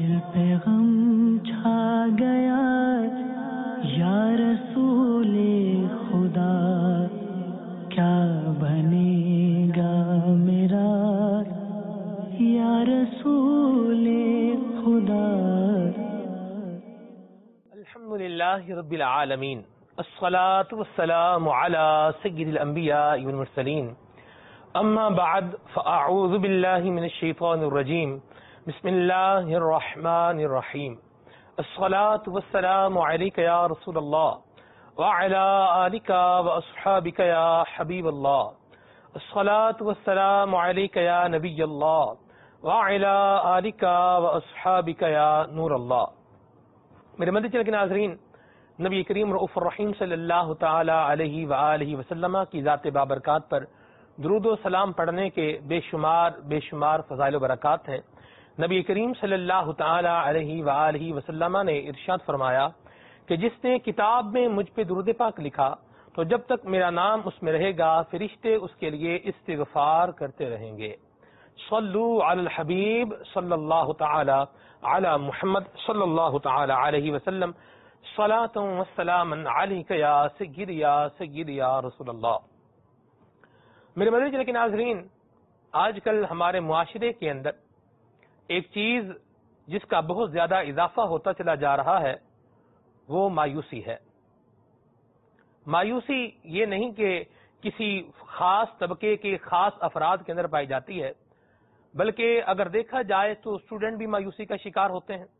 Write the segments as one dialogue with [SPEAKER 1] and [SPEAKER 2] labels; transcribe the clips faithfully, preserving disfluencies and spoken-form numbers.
[SPEAKER 1] دل پہ غم چھا گیا یا رسول خدا، کیا بنے گا میرا یا رسول خدا۔
[SPEAKER 2] الحمدللہ رب العالمین، الصلاة والسلام علی سید الانبیاء والمرسلین، اما بعد فاعوذ باللہ من الشیطان الرجیم، بسم اللہ الرحمن الرحیم، الصلاة والسلام علیک یا رسول اللہ وعلی آلک واصحابک یا حبیب اللہ، الصلاة والسلام علیک یا نبی اللہ وعلی آلک واصحابک یا نور اللہ۔ میرے مدنی چینل کے ناظرین، نبی کریم رؤوف الرحیم صلی اللہ تعالی علیہ وآلہ وسلم کی ذات بابرکات پر درود و سلام پڑھنے کے بے شمار بے شمار فضائل و برکات ہیں۔ نبی کریم صلی اللہ تعالی علیہ وآلہ وسلم نے ارشاد فرمایا کہ جس نے کتاب میں مجھ پہ درود پاک لکھا تو جب تک میرا نام اس میں رہے گا فرشتے اس کے لیے استغفار کرتے رہیں گے۔ صلو علی الحبیب صلی اللہ تعالی علی محمد صلی اللہ تعالی علیہ وسلم، صلاۃ و سلام علیک یا سید یا سید یا رسول اللہ۔ میرے مدنی چینل کے ناظرین، آج کل ہمارے معاشرے کے اندر ایک چیز جس کا بہت زیادہ اضافہ ہوتا چلا جا رہا ہے وہ مایوسی ہے۔ مایوسی یہ نہیں کہ کسی خاص طبقے کے خاص افراد کے اندر پائی جاتی ہے، بلکہ اگر دیکھا جائے تو اسٹوڈنٹ بھی مایوسی کا شکار ہوتے ہیں،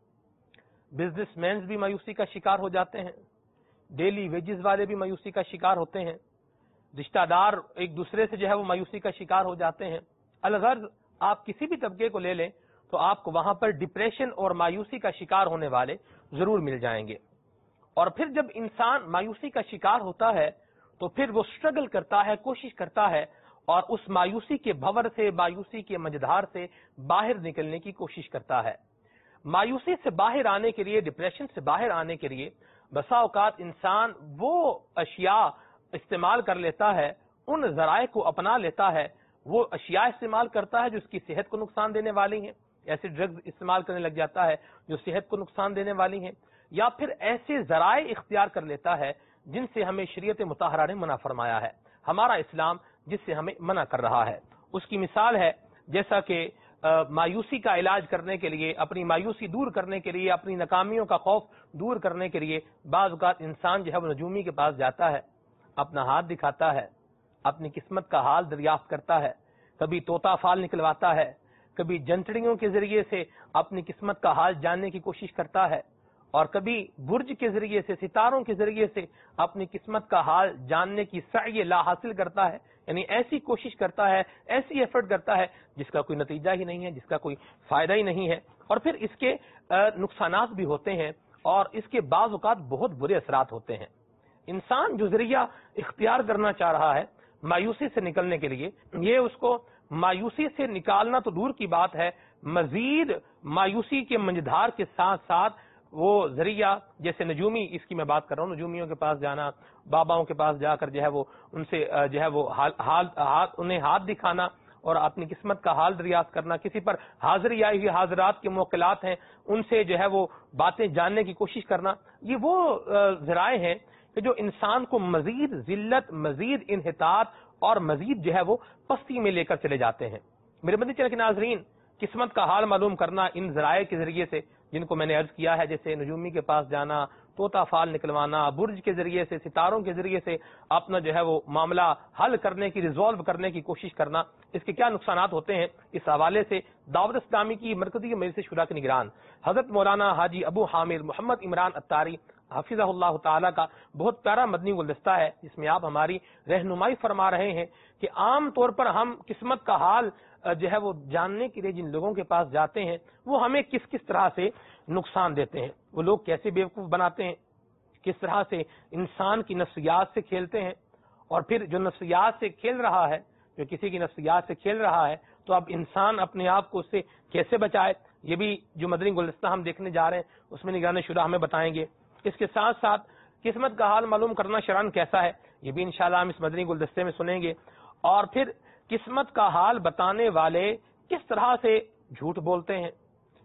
[SPEAKER 2] بزنس مینز بھی مایوسی کا شکار ہو جاتے ہیں، ڈیلی ویجز والے بھی مایوسی کا شکار ہوتے ہیں، رشتہ دار ایک دوسرے سے جو ہے وہ مایوسی کا شکار ہو جاتے ہیں۔ الغرض آپ کسی بھی طبقے کو لے لیں تو آپ کو وہاں پر ڈپریشن اور مایوسی کا شکار ہونے والے ضرور مل جائیں گے۔ اور پھر جب انسان مایوسی کا شکار ہوتا ہے تو پھر وہ سٹرگل کرتا ہے، کوشش کرتا ہے اور اس مایوسی کے بھور سے، مایوسی کے مجدھار سے باہر نکلنے کی کوشش کرتا ہے۔ مایوسی سے باہر آنے کے لیے، ڈپریشن سے باہر آنے کے لیے بسا اوقات انسان وہ اشیاء استعمال کر لیتا ہے، ان ذرائع کو اپنا لیتا ہے، وہ اشیاء استعمال کرتا ہے جو اس کی صحت کو نقصان دینے والی ہیں، ایسے ڈرگز استعمال کرنے لگ جاتا ہے جو صحت کو نقصان دینے والی ہیں، یا پھر ایسے ذرائع اختیار کر لیتا ہے جن سے ہمیں شریعت مطہرہ نے منع فرمایا ہے، ہمارا اسلام جس سے ہمیں منع کر رہا ہے۔ اس کی مثال ہے جیسا کہ مایوسی کا علاج کرنے کے لیے، اپنی مایوسی دور کرنے کے لیے، اپنی ناکامیوں کا خوف دور کرنے کے لیے بعض اوقات انسان جو ہے وہ نجومی کے پاس جاتا ہے، اپنا ہاتھ دکھاتا ہے، اپنی قسمت کا حال دریافت کرتا ہے، کبھی طوطا فال نکلواتا ہے، کبھی جنتڑیوں کے ذریعے سے اپنی قسمت کا حال جاننے کی کوشش کرتا ہے، اور کبھی برج کے ذریعے سے، ستاروں کے ذریعے سے اپنی قسمت کا حال جاننے کی سعی لا حاصل کرتا ہے، یعنی ایسی کوشش کرتا ہے، ایسی ایفرٹ کرتا ہے جس کا کوئی نتیجہ ہی نہیں ہے، جس کا کوئی فائدہ ہی نہیں ہے، اور پھر اس کے نقصانات بھی ہوتے ہیں اور اس کے بعض اوقات بہت برے اثرات ہوتے ہیں۔ انسان جو ذریعہ اختیار کرنا چاہ رہا ہے مایوسی سے نکلنے کے لیے، یہ اس کو مایوسی سے نکالنا تو دور کی بات ہے، مزید مایوسی کے منجدھار کے ساتھ ساتھ وہ ذریعہ، جیسے نجومی، اس کی میں بات کر رہا ہوں، نجومیوں کے پاس جانا، باباؤں کے پاس جا کر جو ہے وہ ان سے جو ہے وہ حال, حال, ہاتھ انہیں ہاتھ دکھانا اور اپنی قسمت کا حال دریافت کرنا، کسی پر حاضری آئی ہوئی حاضرات کے موکلات ہیں ان سے جو ہے وہ باتیں جاننے کی کوشش کرنا، یہ وہ ذرائع ہیں کہ جو انسان کو مزید ذلت، مزید انحطاط اور مزید جو ہے وہ پستی میں لے کر چلے جاتے ہیں۔ میرے مدنی چینل کے ناظرین، قسمت کا حال معلوم کرنا ان ذرائع کے ذریعے سے جن کو میں نے عرض کیا ہے، جیسے نجومی کے پاس جانا، طوطا فال نکلوانا، برج کے ذریعے سے، ستاروں کے ذریعے سے اپنا جو ہے وہ معاملہ حل کرنے کی، ریزالو کرنے کی کوشش کرنا، اس کے کیا نقصانات ہوتے ہیں، اس حوالے سے دعوت اسلامی کی مرکزی مجلس شورا کے نگران حضرت مولانا حاجی ابو حامد محمد عمران اتاری حفظہ اللہ تعالی کا بہت پیارا مدنی گلدستہ ہے، جس میں آپ ہماری رہنمائی فرما رہے ہیں کہ عام طور پر ہم قسمت کا حال جو ہے وہ جاننے کے لیے جن لوگوں کے پاس جاتے ہیں وہ ہمیں کس کس طرح سے نقصان دیتے ہیں، وہ لوگ کیسے بیوقوف بناتے ہیں، کس طرح سے انسان کی نفسیات سے کھیلتے ہیں، اور پھر جو نفسیات سے کھیل رہا ہے، جو کسی کی نفسیات سے کھیل رہا ہے، تو اب انسان اپنے آپ کو اس سے کیسے بچائے، یہ بھی جو مدنی گلدستہ ہم دیکھنے جا رہے ہیں اس میں نگران شورا ہمیں بتائیں گے۔ اس کے ساتھ ساتھ قسمت کا حال معلوم کرنا شرعاً کیسا ہے، یہ بھی انشاءاللہ ہم اس مدنی گلدستے میں سنیں گے، اور پھر قسمت کا حال بتانے والے کس طرح سے جھوٹ بولتے ہیں،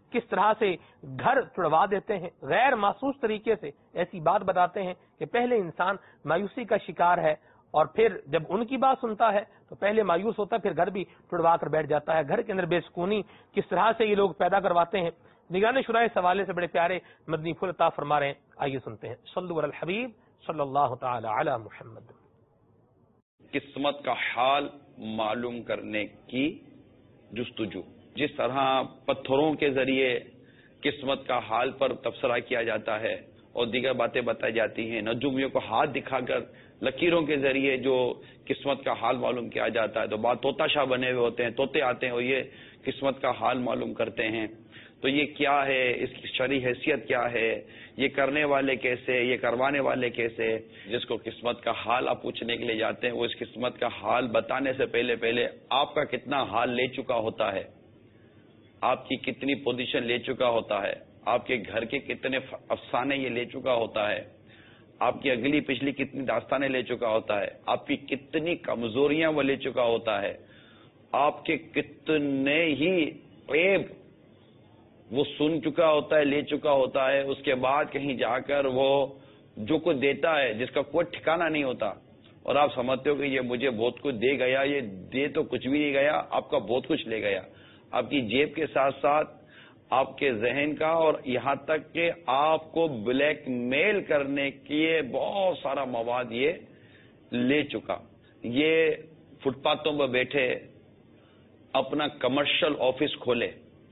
[SPEAKER 2] کس طرح سے گھر چھڑوا دیتے ہیں، غیر محسوس طریقے سے ایسی بات بتاتے ہیں کہ پہلے انسان مایوسی کا شکار ہے اور پھر جب ان کی بات سنتا ہے تو پہلے مایوس ہوتا ہے، پھر گھر بھی چھڑوا کر بیٹھ جاتا ہے. گھر کے اندر بے سکونی کس طرح سے یہ لوگ پیدا کرواتے ہیں. نگران شورا اس حوالے سے بڑے پیارے مدنی پھول عطا فرما رہے ہیں، آئیے سنتے ہیں. صلو علی الحبیب صلی اللہ تعالی علی محمد.
[SPEAKER 3] قسمت کا حال معلوم کرنے کی جستجو، جس طرح پتھروں کے ذریعے قسمت کا حال پر تبصرہ کیا جاتا ہے اور دیگر باتیں بتائی جاتی ہیں، نجومیوں کو ہاتھ دکھا کر لکیروں کے ذریعے جو قسمت کا حال معلوم کیا جاتا ہے، تو بعد طوطا شاہ بنے ہوئے ہوتے ہیں، طوطے آتے ہیں اور یہ قسمت کا حال معلوم کرتے ہیں. تو یہ کیا ہے، اس کی شرعی حیثیت کیا ہے، یہ کرنے والے کیسے، یہ کروانے والے کیسے؟ جس کو قسمت کا حال آپ پوچھنے کے لیے جاتے ہیں، وہ اس قسمت کا حال بتانے سے پہلے پہلے آپ کا کتنا حال لے چکا ہوتا ہے، آپ کی کتنی پوزیشن لے چکا ہوتا ہے، آپ کے گھر کے کتنے افسانے یہ لے چکا ہوتا ہے، آپ کی اگلی پچھلی کتنی داستانیں لے چکا ہوتا ہے، آپ کی کتنی کمزوریاں وہ لے چکا ہوتا ہے، آپ کے کتنے ہی عیب وہ سن چکا ہوتا ہے، لے چکا ہوتا ہے. اس کے بعد کہیں جا کر وہ جو کچھ دیتا ہے جس کا کوئی ٹھکانہ نہیں ہوتا، اور آپ سمجھتے ہو کہ یہ مجھے بہت کچھ دے گیا، یہ دے تو کچھ بھی نہیں گیا، آپ کا بہت کچھ لے گیا. آپ کی جیب کے ساتھ ساتھ آپ کے ذہن کا، اور یہاں تک کہ آپ کو بلیک میل کرنے کی بہت سارا مواد یہ لے چکا. یہ فٹ پاتھوں پر بیٹھے اپنا کمرشل آفس کھولے،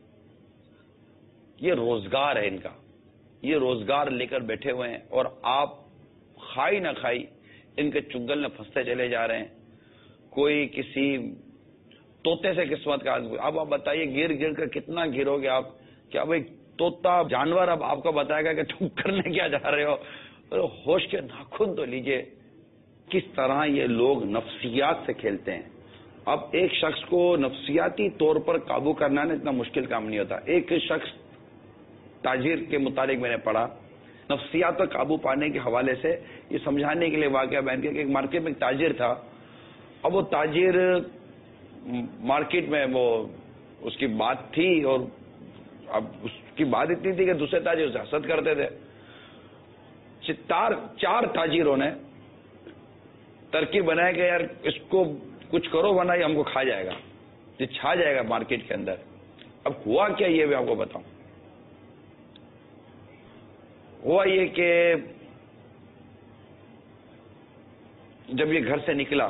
[SPEAKER 3] یہ روزگار ہے ان کا، یہ روزگار لے کر بیٹھے ہوئے ہیں، اور آپ کھائی نہ کھائی ان کے چنگل میں پھنستے چلے جا رہے ہیں. کوئی کسی طوطے سے قسمت کا، اب آپ بتائیے گر گر کر کتنا گرو گے آپ. کیا بھائی طوطا جانور اب آپ کو بتائے گا کہ تم کرنے کیا جا رہے ہو؟ ہوش کے ناخن تو لیجئے. کس طرح یہ لوگ نفسیات سے کھیلتے ہیں. اب ایک شخص کو نفسیاتی طور پر قابو کرنا نا اتنا مشکل کام نہیں ہوتا. ایک شخص تاجر کے متعلق میں نے پڑھا، نفسیات پر قابو پانے کے حوالے سے یہ سمجھانے کے لیے واقعہ بیان کیا کہ ایک مارکیٹ میں ایک تاجر تھا. اب وہ تاجر مارکیٹ میں وہ اس کی بات تھی، اور اب اس کی بات اتنی تھی کہ دوسرے تاجر اسے حسد کرتے تھے. چار چار تاجروں نے ترکیب بنایا کہ یار اس کو کچھ کرو ورنہ یہ ہم کو کھا جائے گا، یہ چھا جائے گا مارکیٹ کے اندر. اب ہوا کیا یہ بھی آپ کو بتاؤں. ہوا یہ کہ جب یہ گھر سے نکلا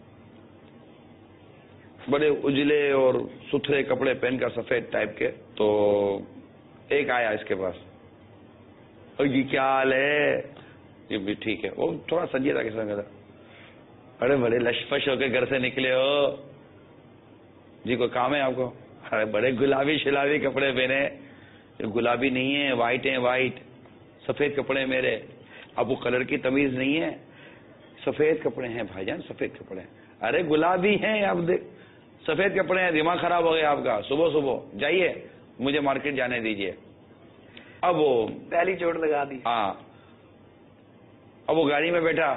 [SPEAKER 3] بڑے اجلے اور ستھرے کپڑے پہن کر سفید ٹائپ کے، تو ایک آیا اس کے پاس، اور یہ کیا حال ہے؟ یہ بھی ٹھیک ہے. وہ تھوڑا سنجیدہ قسم کا تھا. ارے بڑے لشپش ہو کے گھر سے نکلے ہو جی، کوئی کام ہے آپ کو؟ ارے بڑے گلابی شلابی کپڑے پہنے. گلابی نہیں ہے، وائٹ ہیں، وائٹ سفید کپڑے میرے. اب وہ کلر کی تمیز نہیں ہے، سفید کپڑے ہیں بھائی جان، سفید کپڑے ہیں. ارے گلابی ہیں، اب سفید کپڑے ہیں، دماغ خراب ہو گیا آپ کا. صبح صبح جائیے، مجھے مارکیٹ جانے دیجیے. اب وہ
[SPEAKER 2] پہلی چوٹ لگا دی.
[SPEAKER 3] ہاں. اب وہ گاڑی میں بیٹھا،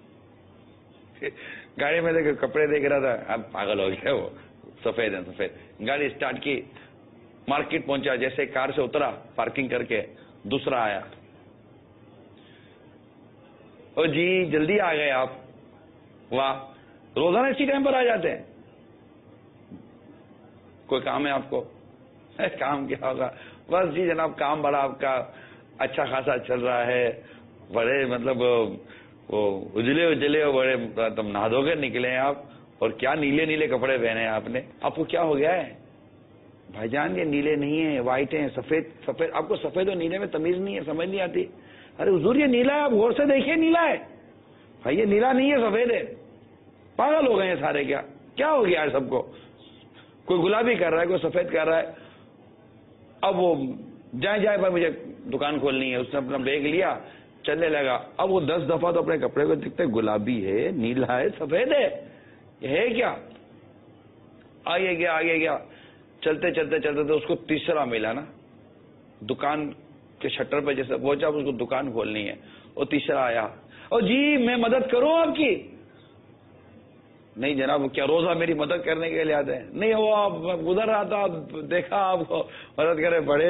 [SPEAKER 3] گاڑی میں دیکھ کپڑے دیکھ رہا تھا. اب پاگل ہو گیا، وہ سفید ہیں سفید. گاڑی اسٹارٹ کی، مارکیٹ پہنچا. جیسے کار سے اترا پارکنگ کر کے، دوسرا آیا. او جی جلدی آ گئے آپ. واہ، روزانہ اسی ٹائم پر آ جاتے ہیں. کوئی کام ہے آپ کو؟ کام کیا ہوگا؟ بس جی جناب کام بڑا آپ کا اچھا خاصا چل رہا ہے. بڑے مطلب وہ اجلے اجلے بڑے تم نہا دھو کر نکلے ہیں آپ، اور کیا نیلے نیلے کپڑے پہنے ہیں آپ نے. آپ کو کیا ہو گیا ہے بھائی جان؟ یہ نیلے نہیں ہیں، وائٹ ہیں، سفید سفید. آپ کو سفید اور نیلے میں تمیز نہیں ہے، سمجھ نہیں آتی. ارے حضور یہ نیلا ہے، آپ غور سے دیکھیے نیلا ہے. بھائی یہ نیلا نہیں ہے، سفید ہے. پاگل ہو گئے ہیں سارے. کیا کیا ہو گیا ہے سب کو؟ کوئی گلابی کر رہا ہے، کوئی سفید کر رہا ہے. اب وہ جائیں جائیں بھائی مجھے دکان کھولنی ہے. اس نے اپنا بیگ لیا، چلنے لگا. اب وہ دس دفعہ تو اپنے کپڑے کو دیکھتے، گلابی ہے، نیلا ہے، سفید ہے، یہ ہے کیا؟ آگے گیا آگے گیا، چلتے چلتے چلتے تو اس کو تیسرا ملا نا. دکان کے شٹر پہ جیسے پہنچا، اس کو دکان کھولنی ہے. اور تیسرا آیا، اور جی میں مدد کروں آپ کی. نہیں جناب کیا روزہ میری مدد کرنے کے لیے آتے ہیں؟ نہیں وہ آپ گزر رہا تھا دیکھا آپ کو مدد کرے بڑے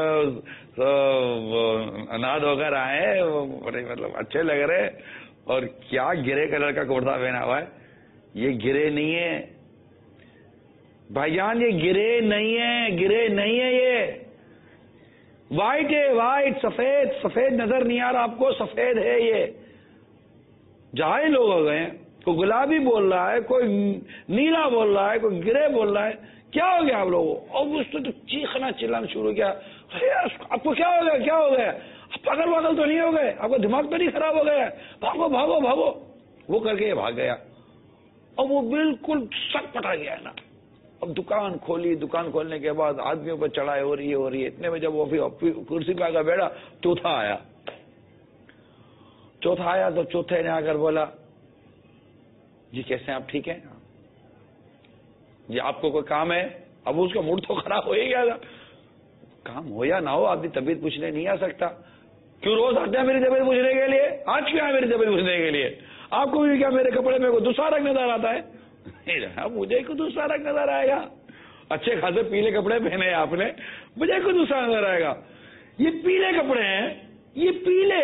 [SPEAKER 3] اناد ہو کر آئے بڑے مطلب اچھے لگ رہے اور کیا گرے کلر کا کرتا پہنا ہوا ہے. یہ گرے نہیں ہے بھائی جان یہ گرے نہیں ہے گرے نہیں ہے یہ وائٹ ہے وائٹ سفید سفید نظر نہیں آ رہا آپ کو سفید ہے. یہ جہاں لوگ ہو گئے ہیں کوئی گلابی بول رہا ہے کوئی نیلا بول رہا ہے کوئی گرے بول رہا ہے. کیا ہو گیا آپ لوگوں اور اس نے تو چیخنا چلانا شروع کیا آپ کو کیا ہو گیا کیا ہو گیا آپ پاگل واگل تو نہیں ہو گئے آپ کا دماغ تو نہیں خراب ہو گیا بھاگو بھاگو بھاگو. وہ کر کے یہ بھاگ گیا اور وہ بالکل سٹ پٹا گیا ہے نا. اب دکان کھولی دکان کھولنے کے بعد آدمیوں پر چڑھائے ہو رہی ہے ہو رہی ہے اتنے میں جب وہ کرسی پہ آ کر بیٹھا چوتھا آیا چوتھا آیا تو چوتھے نے آ کر بولا جی کیسے آپ ٹھیک ہیں جی آپ کو کوئی کام ہے. اب اس کا موڈ تو خراب ہو ہی گیا تھا. کام ہو یا نہ ہو آدمی طبیعت پوچھنے نہیں آ سکتا. کیوں روز آتے ہیں میری طبیعت پوچھنے کے لیے آج کیا ہے میری طبیعت پوچھنے کے لیے آپ کو بھی کیا میرے کپڑے میں کوئی دوسرا رنگ نظر آتا ہے مجھے کوئی دوسرا رنگ نظر آئے گا اچھے خاصے پیلے کپڑے پہنے ہیں آپ نے مجھے کوئی دوسرا نظر آئے گا. یہ پیلے کپڑے ہیں یہ پیلے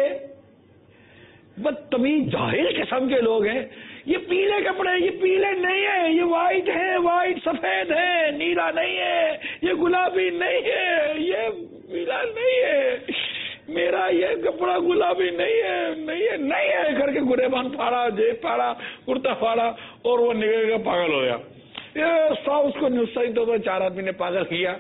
[SPEAKER 3] بدتمیز جاہل قسم کے لوگ ہیں. یہ پیلے کپڑے یہ پیلے نہیں ہیں یہ وائٹ ہے وائٹ سفید ہے نیلا نہیں ہے یہ گلابی نہیں ہے یہ پیلا نہیں ہے میرا یہ کپڑا گلابی نہیں ہے نہیں ہے نہیں ہے کر کے گرے بان پھاڑا جیب پھاڑا کرتا پھاڑا اور وہ نکل کے پاگل ہو گیا. یہ سو اس کو نفسیاتی طور پر چار آدمی نے پاگل کیا.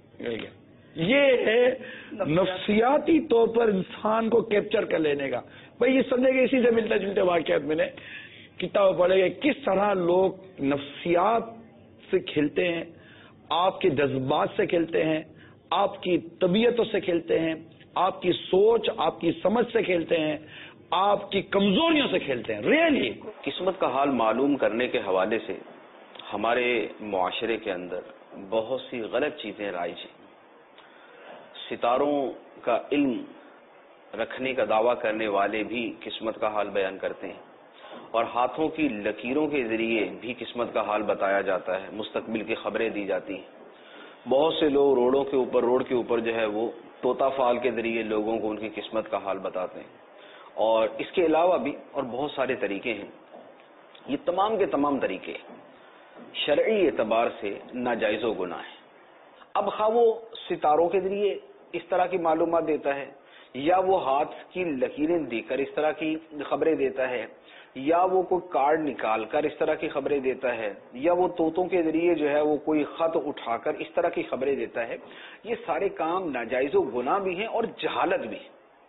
[SPEAKER 3] یہ ہے نفسیاتی طور پر انسان کو کیپچر کر لینے کا. بھائی یہ سمجھے کہ اسی سے ملتے جلتے واقعات میں نے کتاب پڑھے گا کس طرح لوگ نفسیات سے کھیلتے ہیں آپ کے جذبات سے کھیلتے ہیں آپ کی طبیعتوں سے کھیلتے ہیں آپ کی سوچ آپ کی سمجھ سے کھیلتے ہیں آپ کی کمزوریوں سے کھیلتے ہیں. ریئلی
[SPEAKER 4] قسمت کا حال معلوم کرنے کے حوالے سے ہمارے معاشرے کے اندر بہت سی غلط چیزیں رائج ہیں. ستاروں کا علم رکھنے کا دعویٰ کرنے والے بھی قسمت کا حال بیان کرتے ہیں اور ہاتھوں کی لکیروں کے ذریعے بھی قسمت کا حال بتایا جاتا ہے مستقبل کی خبریں دی جاتی ہیں. بہت سے لوگ روڈوں کے اوپر روڈ کے اوپر جو ہے وہ طوطا فال کے ذریعے لوگوں کو ان کی قسمت کا حال بتاتے ہیں اور اس کے علاوہ بھی اور بہت سارے طریقے ہیں. یہ تمام کے تمام طریقے شرعی اعتبار سے ناجائز و گناہ ہیں. اب خواہ وہ ستاروں کے ذریعے اس طرح کی معلومات دیتا ہے یا وہ ہاتھ کی لکیریں دے کر اس طرح کی خبریں دیتا ہے یا وہ کوئی کارڈ نکال کر اس طرح کی خبریں دیتا ہے یا وہ طوطوں کے ذریعے جو ہے وہ کوئی خط اٹھا کر اس طرح کی خبریں دیتا ہے. یہ سارے کام ناجائز و گناہ بھی ہیں اور جہالت بھی.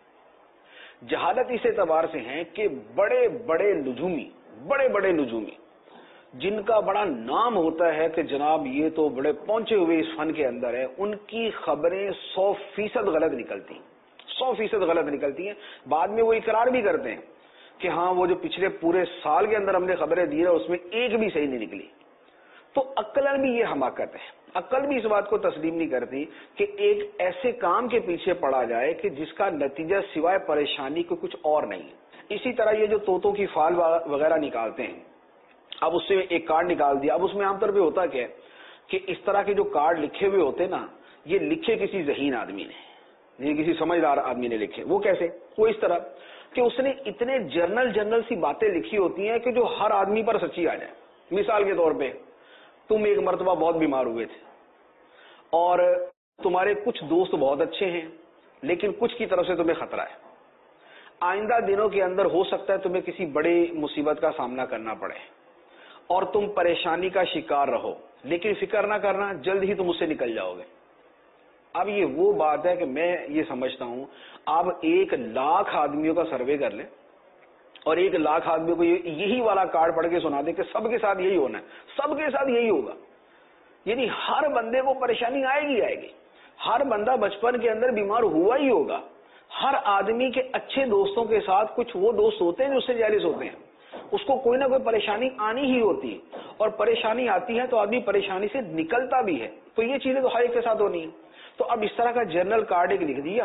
[SPEAKER 4] جہالت اس اعتبار سے ہیں کہ بڑے بڑے نجومی بڑے بڑے نجومی جن کا بڑا نام ہوتا ہے کہ جناب یہ تو بڑے پہنچے ہوئے اس فن کے اندر ہے ان کی خبریں سو فیصد غلط نکلتی ہیں سو فیصد غلط نکلتی ہیں. بعد میں وہ اقرار بھی کرتے ہیں کہ ہاں وہ جو پچھلے پورے سال کے اندر ہم نے خبریں دی ہیں اس میں ایک بھی صحیح نہیں نکلی. تو عقل بھی یہ حماقت ہے. عقل بھی اس بات کو تسلیم نہیں کرتی کہ ایک ایسے کام کے پیچھے پڑا جائے کہ جس کا نتیجہ سوائے پریشانی کو کچھ اور نہیں ہے. اسی طرح یہ جو طوطوں کی فال وغیرہ نکالتے ہیں اب اس سے ایک کارڈ نکال دیا. اب اس میں عام طور پہ ہوتا کیا ہے کہ اس طرح کے جو کارڈ لکھے ہوئے ہوتے نا یہ لکھے کسی ذہین آدمی نے یہ کسی سمجھدار آدمی نے لکھے. وہ کیسے وہ اس طرح کہ اس نے اتنے جرنل جرنل سی باتیں لکھی ہوتی ہیں کہ جو ہر آدمی پر سچی آ جائے. مثال کے طور پہ تم ایک مرتبہ بہت بیمار ہوئے تھے اور تمہارے کچھ دوست بہت اچھے ہیں لیکن کچھ کی طرف سے تمہیں خطرہ ہے. آئندہ دنوں کے اندر ہو سکتا ہے تمہیں کسی بڑی مصیبت کا سامنا کرنا پڑے اور تم پریشانی کا شکار رہو لیکن فکر نہ کرنا جلد ہی تم اس سے نکل جاؤ گے. اب یہ وہ بات ہے کہ میں یہ سمجھتا ہوں آپ ایک لاکھ آدمیوں کا سروے کر لیں اور ایک لاکھ آدمیوں کو یہی والا کارڈ پڑھ کے سنا دیں کہ سب کے ساتھ یہی ہونا ہے سب کے ساتھ یہی ہوگا. یعنی ہر بندے کو پریشانی آئے گی آئے گی. ہر بندہ بچپن کے اندر بیمار ہوا ہی ہوگا. ہر آدمی کے اچھے دوستوں کے ساتھ کچھ وہ دوست ہوتے ہیں جو اس سے جیلس ہوتے ہیں. اس کو کوئی نہ کوئی پریشانی آنی ہی ہوتی ہے اور پریشانی آتی ہے تو آدمی پریشانی سے نکلتا بھی ہے. تو یہ چیزیں تو ہر ایک کے ساتھ ہونی ہے. تو اب اس طرح کا جنرل کارڈ ایک لکھ دیا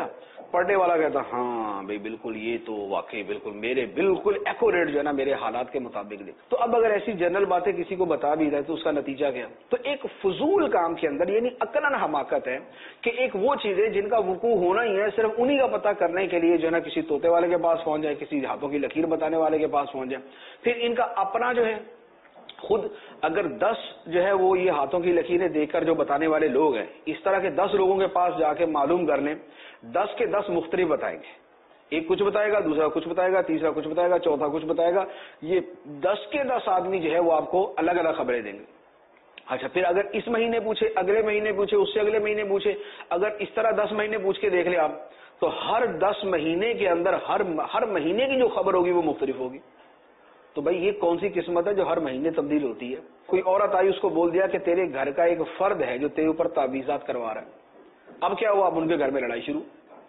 [SPEAKER 4] پڑھنے والا کہتا ہاں بھائی بالکل یہ تو واقعی بالکل میرے بالکل ایکوریٹ جو ہے نا میرے حالات کے مطابق دیکھ. تو اب اگر ایسی جنرل باتیں کسی کو بتا بھی رہے تو اس کا نتیجہ کیا؟ تو ایک فضول کام کے اندر یعنی عقلاً حماقت ہے کہ ایک وہ چیزیں جن کا وقوع ہونا ہی ہے صرف انہی کا پتہ کرنے کے لیے جو ہے نا کسی طوطے والے کے پاس پہنچ جائے, کسی ہاتھوں کی لکیر بتانے والے کے پاس پہنچ جائے. پھر ان کا اپنا جو ہے خود اگر دس جو ہے وہ یہ ہاتھوں کی لکیریں دیکھ کر جو بتانے والے لوگ ہیں اس طرح کے دس لوگوں کے پاس جا کے معلوم کر لیں, دس کے دس مختلف بتائیں گے. ایک کچھ بتائے گا, دوسرا کچھ بتائے گا, تیسرا کچھ بتائے گا, چوتھا کچھ بتائے گا. یہ دس کے دس آدمی جو ہے وہ آپ کو الگ الگ خبریں دیں گے. اچھا پھر اگر اس مہینے پوچھے, اگلے مہینے پوچھے, اس سے اگلے مہینے پوچھے, اگر اس طرح دس مہینے پوچھ کے دیکھ لیں آپ تو ہر دس مہینے کے اندر ہر ہر مہینے کی جو خبر ہوگی وہ مختلف ہوگی. تو بھائی یہ کون سی قسمت ہے جو ہر مہینے تبدیل ہوتی ہے؟ کوئی عورت آئی اس کو بول دیا کہ تیرے گھر کا ایک فرد ہے جو تیرے اوپر تعویذات کروا رہا ہے. اب کیا ہوا؟ اب ان کے گھر میں لڑائی شروع.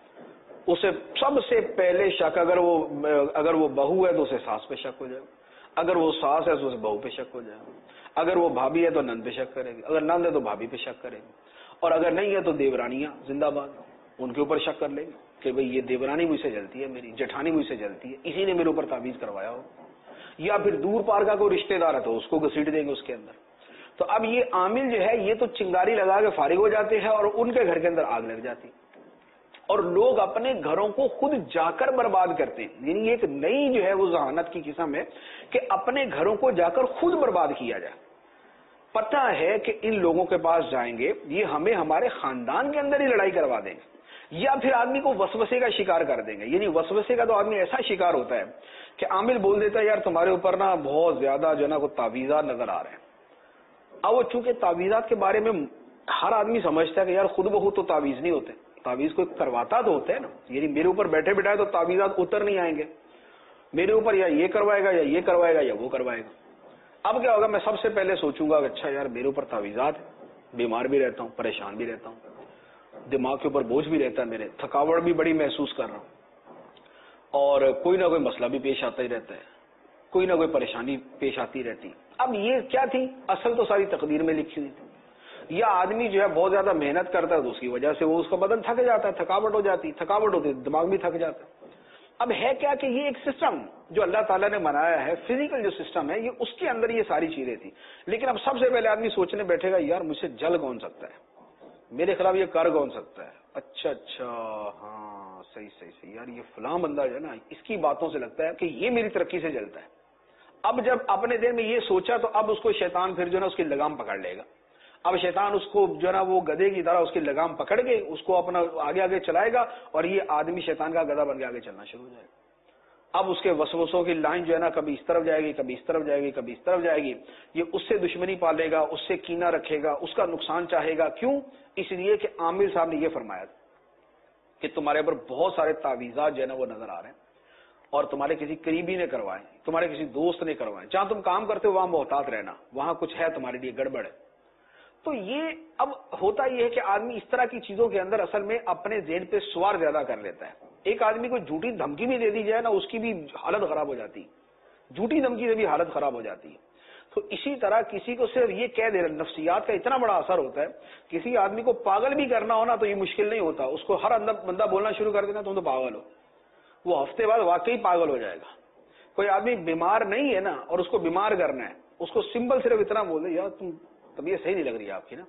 [SPEAKER 4] اسے سب سے پہلے شک اگر وہ اگر وہ بہو ہے تو اسے ساس پہ شک ہو جائے, اگر وہ ساس ہے تو اسے بہو پہ شک ہو جائے, اگر وہ بھابھی ہے تو نند پہ شک کرے گی, اگر نند ہے تو بھابھی پہ شک کرے گی, اور اگر نہیں ہے تو دیورانیاں زندہ باد ان کے اوپر شک کر لیں گے کہ بھئی یہ دیورانی مجھ سے جلتی ہے, میری جٹھانی مجھ سے جلتی ہے, اسی نے میرے اوپر تعویذ کروایا ہو. یا پھر دور پار کا کوئی رشتہ دار ہے تو اس کو گھسیٹ دیں گے اس کے اندر. تو اب یہ عامل جو ہے یہ تو چنگاری لگا کے فارغ ہو جاتے ہیں اور ان کے گھر کے اندر آگ لگ جاتی, اور لوگ اپنے گھروں کو خود جا کر برباد کرتے ہیں. یعنی یہ ایک نئی جو ہے وہ ذہانت کی قسم ہے کہ اپنے گھروں کو جا کر خود برباد کیا جائے. پتہ ہے کہ ان لوگوں کے پاس جائیں گے یہ ہمیں ہمارے خاندان کے اندر ہی لڑائی کروا دیں گے, یا پھر آدمی کو وسوسے کا شکار کر دیں گے. یعنی وسوسے کا تو آدمی ایسا شکار ہوتا ہے کہ عامل بول دیتا ہے یار تمہارے اوپر نا بہت زیادہ جو ہے نا کوئی تعویذات نظر آ رہے ہیں. اب وہ چونکہ تعویذات کے بارے میں ہر آدمی سمجھتا ہے کہ یار خود بخود تو تعویذ نہیں ہوتے, تعویذ کوئی کرواتا تو ہوتا ہے نا. یعنی میرے اوپر بیٹھے بیٹھائے تو تعویذات اتر نہیں آئیں گے میرے اوپر, یا یہ کروائے گا یا یہ کروائے گا یا وہ کروائے گا. اب کیا ہوگا؟ میں سب سے پہلے سوچوں گا کہ اچھا یار میرے اوپر تعویذات ہے, بیمار بھی رہتا ہوں, پریشان بھی رہتا ہوں, دماغ کے اوپر بوجھ بھی رہتا ہے, میرے تھکاوٹ بھی بڑی محسوس کر رہا ہوں, اور کوئی نہ کوئی مسئلہ بھی پیش آتا ہی رہتا ہے, کوئی نہ کوئی پریشانی پیش آتی رہتی. اب یہ کیا تھی؟ اصل تو ساری تقدیر میں لکھی ہوئی تھی. یا آدمی جو ہے بہت زیادہ محنت کرتا ہے تو اس کی وجہ سے وہ اس کا بدن تھک جاتا ہے, تھکاوٹ ہو جاتی, تھکاوٹ ہوتی ہے دماغ بھی تھک جاتا ہے. اب ہے کیا کہ یہ ایک سسٹم جو اللہ تعالیٰ نے بنایا ہے, فزیکل جو سسٹم ہے, یہ اس کے اندر یہ ساری چیزیں تھی. لیکن اب سب سے پہلے آدمی سوچنے بیٹھے گا یار مجھ سے جل کون سکتا ہے, میرے خلاف یہ کر کون سکتا ہے. اچھا اچھا ہاں صحیح صحیح صحیح یار یہ فلاں بندہ جو ہے نا اس کی باتوں سے لگتا ہے کہ یہ میری ترقی سے جلتا ہے. اب جب اپنے دل میں یہ سوچا تو اب اس کو شیطان پھر جو ہے نا اس کی لگام پکڑ لے گا. اب شیطان اس کو جو ہے نا وہ گدھے کی طرح اس کی لگام پکڑ کے اس کو اپنا آگے آگے چلائے گا, اور یہ آدمی شیطان کا گدھا بن کے آگے چلنا شروع ہو جائے گا. اب اس کے وسوسوں کی لائن جو ہے نا کبھی اس طرف جائے گی, کبھی اس طرف جائے گی, کبھی اس طرف جائے گی. یہ اس سے دشمنی پالے گا, اس سے کینہ رکھے گا, اس کا نقصان چاہے گا. کیوں؟ اس لیے کہ عامر صاحب نے یہ فرمایا تھا کہ تمہارے اوپر بہت سارے تعویذات جو ہے نا وہ نظر آ رہے ہیں, اور تمہارے کسی قریبی نے کروائے, تمہارے کسی دوست نے کروائے. جہاں تم کام کرتے ہو وہاں محتاط رہنا, وہاں کچھ ہے تمہارے لیے گڑبڑ ہے. تو یہ اب ہوتا یہ ہے کہ آدمی اس طرح کی چیزوں کے اندر اصل میں اپنے ذہن پہ سوار زیادہ کر لیتا ہے. ایک آدمی کو جھوٹی دھمکی بھی دے دی جائے نا اس کی بھی حالت خراب ہو جاتی, جھوٹی دھمکی سے بھی حالت خراب ہو جاتی ہے. تو اسی طرح کسی کو صرف یہ کہہ دے رہا, نفسیات کا اتنا بڑا اثر ہوتا ہے. کسی آدمی کو پاگل بھی کرنا ہو نا تو یہ مشکل نہیں ہوتا, اس کو ہر اندر بندہ بولنا شروع کر دینا تم تو پاگل ہو, وہ ہفتے بعد واقعی پاگل ہو جائے گا. کوئی آدمی بیمار نہیں ہے نا اور اس کو بیمار کرنا ہے, اس کو سمپل صرف اتنا بول دے یار تم طبیعت صحیح نہیں لگ رہی ہے آپ کی نا,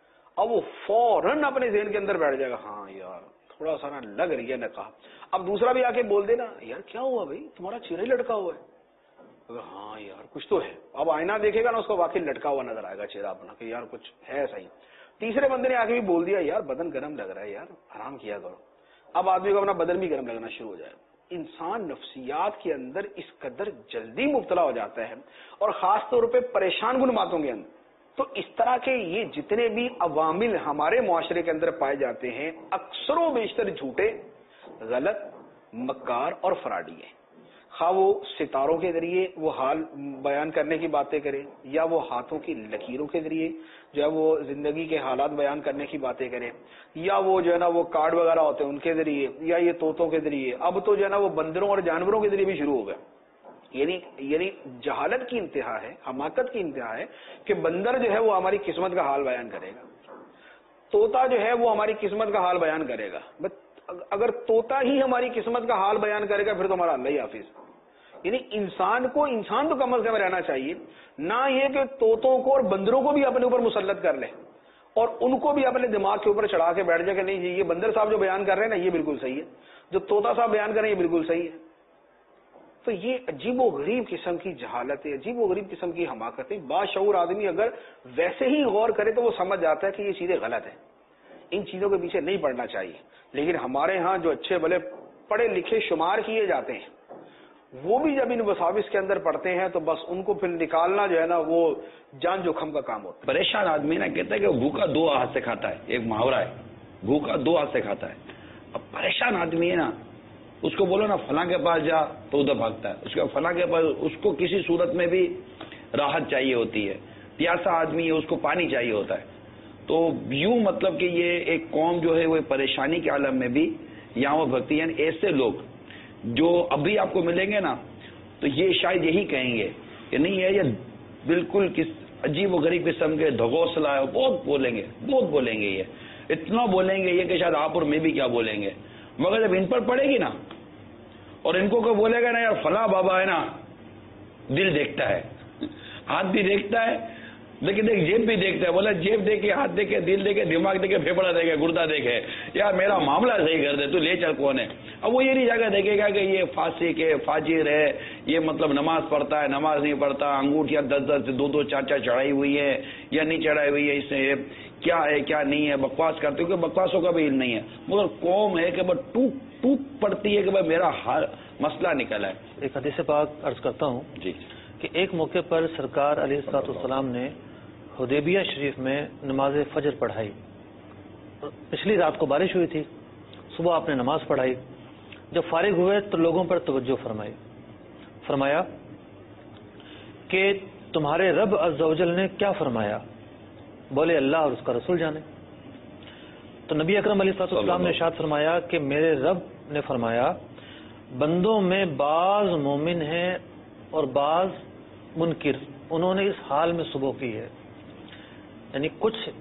[SPEAKER 4] اب وہ فوراً اپنے ذہن کے اندر بیٹھ جائے گا ہاں یار تھوڑا سا نا لگ رہی ہے نکاح. اب دوسرا بھی آ کے بول دے نا یار کیا ہوا بھائی تمہارا چہرہ ہی لٹکا ہوا ہے, ہاں یار کچھ تو ہے. اب آئینہ دیکھے گا نا اس کو واقعی لٹکا ہوا نظر آئے گا چہرہ اپنا کہ یار کچھ ہے صحیح. تیسرے بندے نے آ کے بھی بول دیا یار بدن گرم لگ رہا ہے یار آرام کیا کرو. اب آدمی کو اپنا بدن بھی گرم لگنا شروع ہو جائے. انسان نفسیات کے اندر اس قدر جلدی مبتلا ہو جاتا ہے, اور خاص طور پہ پریشان کن باتوں کے اندر. تو اس طرح کے یہ جتنے بھی عوامل ہمارے معاشرے کے اندر پائے جاتے ہیں اکثر و بیشتر جھوٹے, غلط, مکار اور فراڈی ہیں. خواہ وہ ستاروں کے ذریعے وہ حال بیان کرنے کی باتیں کریں, یا وہ ہاتھوں کی لکیروں کے ذریعے جو ہے وہ زندگی کے حالات بیان کرنے کی باتیں کریں, یا وہ جو ہے نا وہ کارڈ وغیرہ ہوتے ہیں ان کے ذریعے, یا یہ طوطوں کے ذریعے. اب تو جو ہے نا وہ بندروں اور جانوروں کے ذریعے بھی شروع ہو گئے. یعنی یعنی جہالت کی انتہا ہے, حماقت کی انتہا ہے کہ بندر جو ہے وہ ہماری قسمت کا حال بیان کرے گا, طوطا جو ہے وہ ہماری قسمت کا حال بیان کرے گا. بس
[SPEAKER 5] اگر طوطا ہی ہماری قسمت کا حال بیان کرے گا پھر تو ہمارا اللہ ہی حافظ. یعنی انسان کو انسان تو کم از کم رہنا چاہیے، نہ یہ کہ طوطوں کو اور بندروں کو بھی اپنے اوپر مسلط کر لے اور ان کو بھی اپنے دماغ کے اوپر چڑھا کے بیٹھ جائے کہ نہیں جی یہ بندر صاحب جو بیان کر رہے ہیں نا یہ بالکل صحیح ہے، جو طوطا صاحب بیان کر رہے ہیں یہ بالکل صحیح ہے. تو یہ عجیب و غریب قسم کی جہالت ہے، عجیب و غریب قسم کی حماقت ہے. باشعور آدمی اگر ویسے ہی غور کرے تو وہ سمجھ جاتا ہے کہ یہ چیزیں غلط ہیں، ان چیزوں کے پیچھے نہیں پڑنا چاہیے. لیکن ہمارے ہاں جو اچھے بھلے پڑھے لکھے شمار کیے جاتے ہیں وہ بھی جب ان وساوس کے اندر پڑتے ہیں تو بس ان کو پھر نکالنا جو ہے نا وہ جان جوکھم کا کام ہوتا ہے.
[SPEAKER 3] پریشان آدمی نا کہتا ہے کہ بھوکا دو ہاتھ سے کھاتا ہے، ایک محاورہ ہے، بھوکا دو ہاتھ سے کھاتا ہے. اب پریشان آدمی ہے نا، اس کو بولو نا فلاں کے پاس جا تو ادھر بھاگتا ہے، اس کے فلاں کے پاس، اس کو کسی صورت میں بھی راحت چاہیے ہوتی ہے، پیاسا آدمی ہے اس کو پانی چاہیے ہوتا ہے. تو یوں مطلب کہ یہ ایک قوم جو ہے وہ پریشانی کے عالم میں بھی یہاں وہ بھگتی. یعنی ایسے لوگ جو ابھی آپ کو ملیں گے نا تو یہ شاید یہی کہیں گے کہ نہیں ہے یہ بالکل کس عجیب و غریب قسم کے دھگوسلا ہے، بہت بولیں گے بہت بولیں گے، یہ اتنا بولیں گے یہ کہ شاید آپ اور میں بھی کیا بولیں گے. مگر جب ان پر پڑے گی نا اور ان کو کوئی بولے گا نا یار فلاں بابا ہے نا، دل دیکھتا ہے، ہاتھ بھی دیکھتا ہے، لیکن دیکھ جیب بھی دیکھتا ہے. بولا جیب دیکھے، ہاتھ دیکھے، دل دیکھے، دماغ دیکھے، پھیپڑا دیکھے، گردہ دیکھے، یار میرا معاملہ صحیح کر دے تو لے چل کون ہے. اب وہ یہ نہیں جگہ دیکھے گا کہ یہ فاسق ہے، فاجر ہے، یہ مطلب نماز پڑھتا ہے، نماز نہیں پڑھتا، انگوٹھیاں دس دس دو دو چار چار چڑھائی ہوئی ہے یا نہیں چڑھائی ہوئی ہے، اس سے کیا ہے کیا نہیں ہے، بکواس کرتے کیونکہ بکواسوں کا بھی علم نہیں ہے. مگر قوم ہے کہ بس ٹوٹ ٹوٹ پڑتی ہے کہ بھائی میرا ہر مسئلہ نکلا ہے.
[SPEAKER 6] ایک حدیث پاک عرض کرتا ہوں
[SPEAKER 3] جی
[SPEAKER 6] کہ ایک موقع پر سرکار علیہ الصلوۃ والسلام نے حدیبیہ شریف میں نماز فجر پڑھائی. پچھلی رات کو بارش ہوئی تھی، صبح آپ نے نماز پڑھائی. جب فارغ ہوئے تو لوگوں پر توجہ فرمائی، فرمایا کہ تمہارے رب عز و جل نے کیا فرمایا؟ بولے اللہ اور اس کا رسول جانے. تو نبی اکرم علیہ الصلوۃ والسلام نے ارشاد فرمایا کہ میرے رب نے فرمایا بندوں میں بعض مومن ہیں اور بعض منکر، انہوں نے اس حال میں صبح کی ہے. یعنی کچھ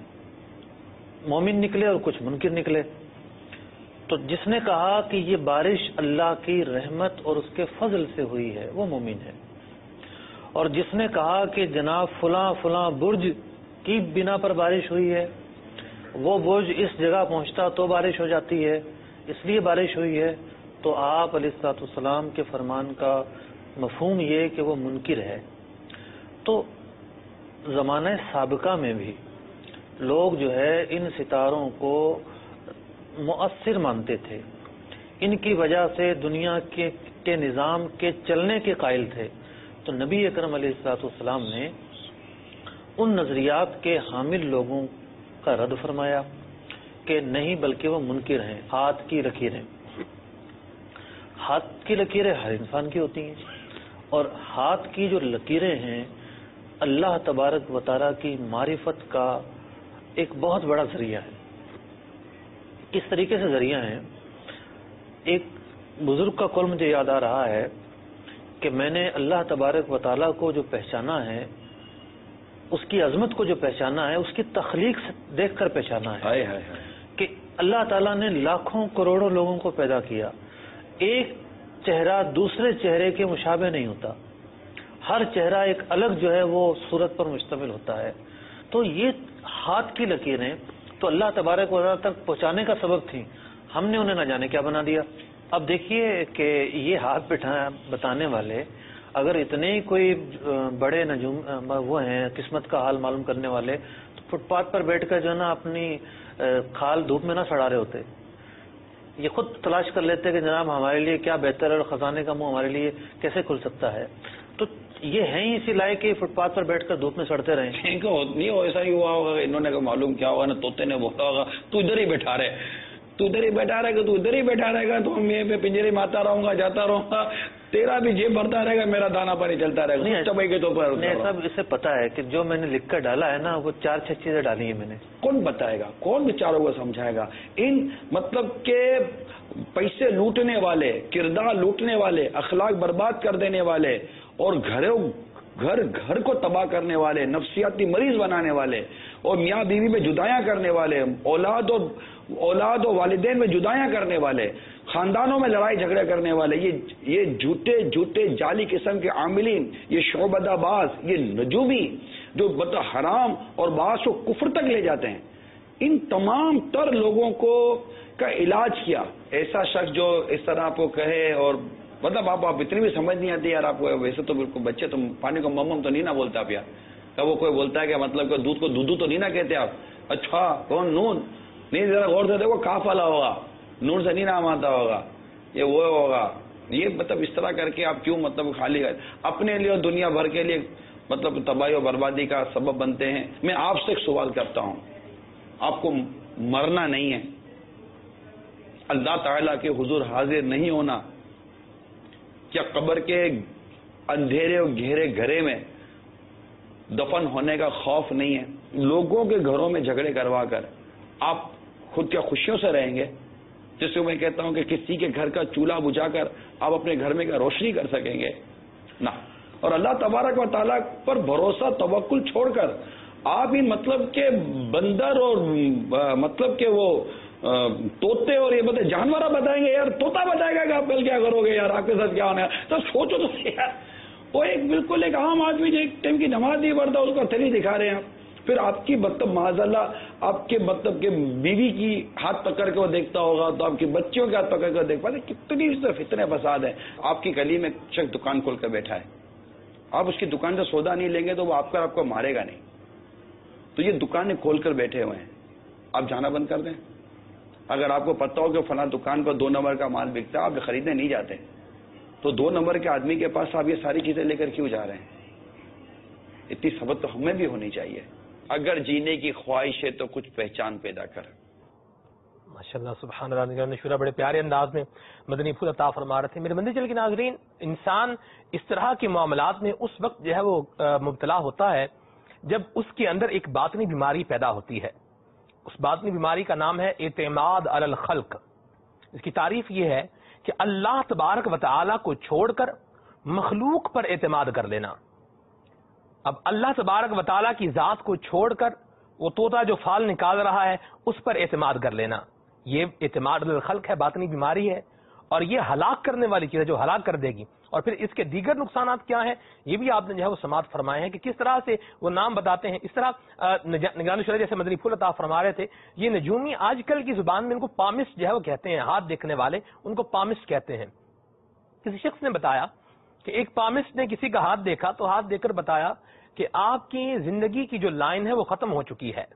[SPEAKER 6] مومن نکلے اور کچھ منکر نکلے. تو جس نے کہا کہ یہ بارش اللہ کی رحمت اور اس کے فضل سے ہوئی ہے وہ مومن ہے، اور جس نے کہا کہ جناب فلاں فلاں برج کی بنا پر بارش ہوئی ہے، وہ برج اس جگہ پہنچتا تو بارش ہو جاتی ہے، اس لیے بارش ہوئی ہے، تو آپ علیہ الصلوۃ والسلام کے فرمان کا مفہوم یہ کہ وہ منکر ہے. تو زمانہ سابقہ میں بھی لوگ جو ہے ان ستاروں کو مؤثر مانتے تھے، ان کی وجہ سے دنیا کے کے نظام کے چلنے کے قائل تھے. تو نبی اکرم علیہ الصلوۃ والسلام نے ان نظریات کے حامل لوگوں کا رد فرمایا کہ نہیں بلکہ وہ منکر ہیں. ہاتھ کی لکیریں، ہاتھ کی لکیریں ہر انسان کی ہوتی ہیں، اور ہاتھ کی جو لکیریں ہیں اللہ تبارک و تعالیٰ کی معرفت کا ایک بہت بڑا ذریعہ ہے. اس طریقے سے ذریعہ ہیں. ایک بزرگ کا قول مجھے یاد آ رہا ہے کہ میں نے اللہ تبارک و تعالیٰ کو جو پہچانا ہے، اس کی عظمت کو جو پہچانا ہے، اس کی تخلیق سے دیکھ کر پہچانا ہے
[SPEAKER 3] ہائے ہائے ہائے.
[SPEAKER 6] کہ اللہ تعالیٰ نے لاکھوں کروڑوں لوگوں کو پیدا کیا. ایک چہرہ دوسرے چہرے کے مشابہ نہیں ہوتا، ہر چہرہ ایک الگ جو ہے وہ صورت پر مشتمل ہوتا ہے. تو یہ ہاتھ کی لکیریں تو اللہ تبارک و تعالیٰ تک پہنچانے کا سبب تھیں، ہم نے انہیں نہ جانے کیا بنا دیا. اب دیکھیے کہ یہ ہاتھ بٹھا بتانے والے اگر اتنے ہی کوئی بڑے نجوم وہ ہیں قسمت کا حال معلوم کرنے والے، تو فٹ پاتھ پر بیٹھ کر جو ہے نا اپنی کھال دھوپ میں نہ سڑا رہے ہوتے. یہ خود تلاش کر لیتے کہ جناب ہمارے لیے کیا بہتر ہے اور خزانے کا منہ ہمارے لیے کیسے کھل سکتا ہے. تو یہ ہیں ہی اسی لائق کہ فٹ پاتھ پر بیٹھ کر دھوپ میں سڑتے رہیں.
[SPEAKER 3] نہیں ایسا ہی ہوا ہوگا، انہوں نے معلوم کیا ہوگا نا، طوطے نے بولا ہوگا تو ادھر ہی بیٹھا رہے، تو ادھر ہی بیٹھا رہے گا، تو ادھر ہی بیٹھا رہے گا، تو میں پنجرے میں آتا رہوں گا جاتا رہوں گا، تیرا بھی جیب بھرتا رہے گا، میرا دانا پانی چلتا رہے گا. چبئی کے تو پر
[SPEAKER 6] سب اسے پتا ہے کہ جو میں نے لکھ کر ڈالا ہے نا وہ چار چھ چیزیں ڈالی ہیں میں نے.
[SPEAKER 3] کون بتائے گا، کون بیچاروں کو سمجھائے گا؟ ان مطلب کہ پیسے لوٹنے والے، کردار لوٹنے والے، اخلاق برباد کر دینے والے، اور گھروں گھر گھر کو تباہ کرنے والے، نفسیاتی مریض بنانے والے، اور میاں بیوی میں جدائیاں کرنے والے، اولاد اور اولاد و والدین میں جدائیاں کرنے والے، خاندانوں میں لڑائی جھگڑے کرنے والے، یہ یہ جھوٹے جھوٹے جعلی قسم کے عاملین، یہ شعبدہ باز، یہ نجومی جو مطلب حرام اور باز کو کفر تک لے جاتے ہیں، ان تمام تر لوگوں کو کا علاج کیا۔ ایسا شخص جو اس طرح آپ کو کہے اور مطلب آپ آپ اتنی بھی سمجھ نہیں آتی یار، آپ کو ویسے تو بالکل بچے تم پانی کو ممم تو نہیں نہ بولتے آپ یار، کب وہ کوئی بولتا ہے کہ مطلب کہ دودھ کو دودھو تو نہیں نہ کہتے آپ، اچھا کون نون نہیں، ذرا غور سے دیکھو کاف والا ہوگا، نون سے نہیں نام آتا ہوگا، یہ وہ ہوگا، یہ مطلب اس طرح کر کے آپ کیوں مطلب خالی اپنے لیے اور دنیا بھر کے لیے مطلب تباہی و بربادی کا سبب بنتے ہیں۔ میں آپ سے ایک سوال کرتا ہوں، آپ کو مرنا نہیں ہے، اللہ تعالیٰ کے حضور حاضر نہیں ہونا، کیا قبر کے اندھیرے اور گہرے گھرے میں دفن ہونے کا خوف نہیں ہے؟ لوگوں کے گھروں میں جھگڑے کروا کر آپ خود کیا خوشیوں سے رہیں گے؟ جس کو میں کہتا ہوں کہ کسی کے گھر کا چولہا بجھا کر آپ اپنے گھر میں کیا روشنی کر سکیں گے؟ نہ۔ اور اللہ تبارک و تعالیٰ پر بھروسہ توکل چھوڑ کر آپ ہی مطلب کہ بندر اور مطلب کہ وہ طوطے اور یہ بتائیں جانور بتائیں گے، یار طوطا بتائے گا کہ آپ کل کیا کرو گے، یار آپ کے ساتھ کیا ہونا ہے، تو سوچو تو یار، وہ ایک بالکل ایک عام آدمی جو ایک ٹائم کی نماز نہیں پڑھتا اس کو تھیلی دکھا رہے ہیں، پھر آپ کی مطلب معاذ اللہ آپ کے مطلب کہ بیوی کی ہاتھ پکڑ کے وہ دیکھتا ہوگا تو آپ کی بچیوں کے ہاتھ پکڑ کے دیکھ پاتے، کتنی صرف اتنے فساد ہیں۔ آپ کی گلی میں شخص دکان کھول کر بیٹھا ہے، آپ اس کی دکان سے سودا نہیں لیں گے تو وہ آپ کا آپ کو مارے گا نہیں، تو یہ دکانیں کھول کر بیٹھے ہوئے ہیں، آپ جانا بند کر دیں۔ اگر آپ کو پتہ ہو کہ فلاں دکان پر دو نمبر کا مال بکتا ہے، آپ خریدنے نہیں جاتے، تو دو نمبر کے آدمی کے پاس آپ یہ ساری چیزیں لے کر کیوں جا رہے ہیں؟ اتنی سبق تو ہمیں بھی ہونی چاہیے۔ اگر جینے کی خواہش ہے تو کچھ پہچان پیدا کر۔
[SPEAKER 2] ماشاءاللہ سبحان اللہ، نشورہ بڑے پیارے انداز میں مدنی پھول عطا فرما رہے تھے۔ میرے مندر چل کے ناظرین، انسان اس طرح کے معاملات میں اس وقت جو ہے وہ مبتلا ہوتا ہے جب اس کے اندر ایک باطنی بیماری پیدا ہوتی ہے۔ اس باطنی بیماری کا نام ہے اعتماد علی الخلق۔ اس کی تعریف یہ ہے کہ اللہ تبارک و تعالی کو چھوڑ کر مخلوق پر اعتماد کر لینا۔ اب اللہ تبارک و تعالی کی ذات کو چھوڑ کر وہ طوطا جو فال نکال رہا ہے اس پر اعتماد کر لینا، یہ اعتماد علی الخلق ہے، باطنی بیماری ہے، اور یہ ہلاک کرنے والی چیز ہے جو ہلاک کر دے گی۔ اور پھر اس کے دیگر نقصانات کیا ہیں یہ بھی آپ نے جو ہے وہ سماعت فرمائے ہیں کہ کس طرح سے وہ نام بتاتے ہیں۔ اس طرح نگران شورا جیسے مدنی پھول عطا فرما رہے تھے، یہ نجومی آج کل کی زبان میں ان کو پامسٹ جو ہے وہ کہتے ہیں، ہاتھ دیکھنے والے ان کو پامسٹ کہتے ہیں۔ کسی شخص نے بتایا کہ ایک پامسٹ نے کسی کا ہاتھ دیکھا تو ہاتھ دیکھ کر بتایا کہ آپ کی زندگی کی جو لائن ہے وہ ختم ہو چکی ہے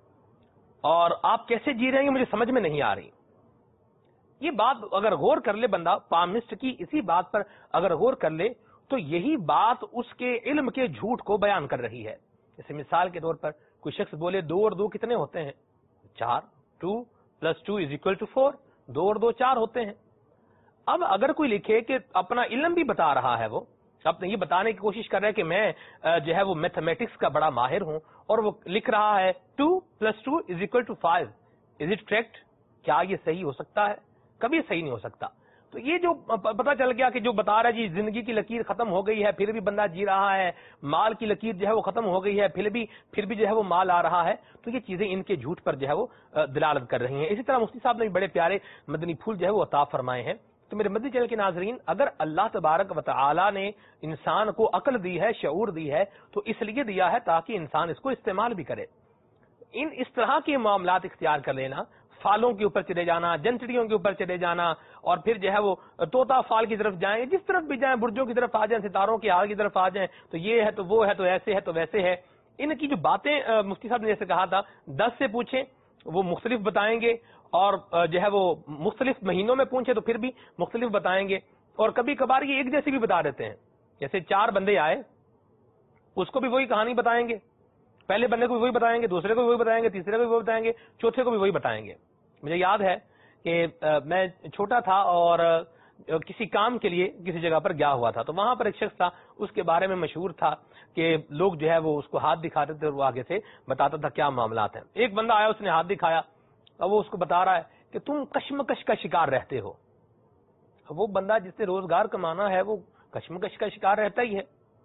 [SPEAKER 2] اور آپ کیسے جی رہے ہیں مجھے سمجھ میں نہیں آ رہی۔ یہ بات اگر غور کر لے بندہ، پامسٹ کی اسی بات پر اگر غور کر لے تو یہی بات اس کے علم کے جھوٹ کو بیان کر رہی ہے۔ جیسے مثال کے طور پر کوئی شخص بولے دو اور دو کتنے ہوتے ہیں؟ چار، two plus two is equal to four, دو اور دو چار ہوتے ہیں۔ اب اگر کوئی لکھے کہ اپنا علم بھی بتا رہا ہے، وہ اپنے یہ بتانے کی کوشش کر رہا ہے کہ میں جو ہے وہ میتھمیٹکس کا بڑا ماہر ہوں، اور وہ لکھ رہا ہے two plus two is equal to five, is it correct? کیا یہ صحیح ہو سکتا ہے؟ کبھی صحیح نہیں ہو سکتا۔ تو یہ جو پتہ چل گیا کہ جو بتا رہا ہے جی زندگی کی لکیر ختم ہو گئی ہے پھر بھی بندہ جی رہا ہے، مال کی لکیر جو ہے وہ ختم ہو گئی ہے پھر بھی پھر بھی جو ہے وہ مال آ رہا ہے، تو یہ چیزیں ان کے جھوٹ پر جو ہے وہ دلالت کر رہی ہیں۔ اسی طرح مفتی صاحب نے بڑے پیارے مدنی پھول جو ہے وہ عطا فرمائے ہیں۔ تو میرے مدنی چینل کے ناظرین، اگر اللہ تبارک و تعالی نے انسان کو عقل دی ہے، شعور دی ہے، تو اس لیے دیا ہے تاکہ انسان اس کو استعمال بھی کرے۔ ان اس طرح کے معاملات اختیار کر لینا، فالوں کے اوپر چلے جانا، جنتڑیوں کے اوپر چلے جانا، اور پھر جو ہے وہ طوطا فال کی طرف جائیں، جس طرف بھی جائیں، برجوں کی طرف آ جائیں، ستاروں کے حال کی طرف آ جائیں، تو یہ ہے تو وہ ہے تو ایسے ہے تو ویسے ہے۔ ان کی جو باتیں مفتی صاحب نے جیسے کہا تھا دس سے پوچھیں وہ مختلف بتائیں گے، اور جو ہے وہ مختلف مہینوں میں پوچھیں تو پھر بھی مختلف بتائیں گے، اور کبھی کبھار یہ ایک جیسی بھی بتا دیتے ہیں۔ جیسے چار بندے آئے، اس کو بھی وہی کہانی بتائیں گے، پہلے بندے کو بھی وہی بتائیں گے، دوسرے کو بھی وہی بتائیں گے، تیسرے کو بھی وہی بتائیں گے، چوتھے کو بھی وہی بتائیں گے۔ مجھے یاد ہے کہ میں چھوٹا تھا اور کسی کام کے لیے کسی جگہ پر گیا ہوا تھا، تو وہاں پر ایک شخص تھا، اس کے بارے میں مشہور تھا کہ لوگ جو ہے وہ اس کو ہاتھ دکھاتے تھے اور وہ آگے سے بتاتا تھا کیا معاملات ہیں۔ ایک بندہ آیا، اس نے ہاتھ دکھایا اور وہ اس کو بتا رہا ہے کہ تم کشمکش کا شکار رہتے ہو۔ وہ بندہ جس نے روزگار کمانا ہے وہ کشمکش کا شکار رہتا ہی ہے،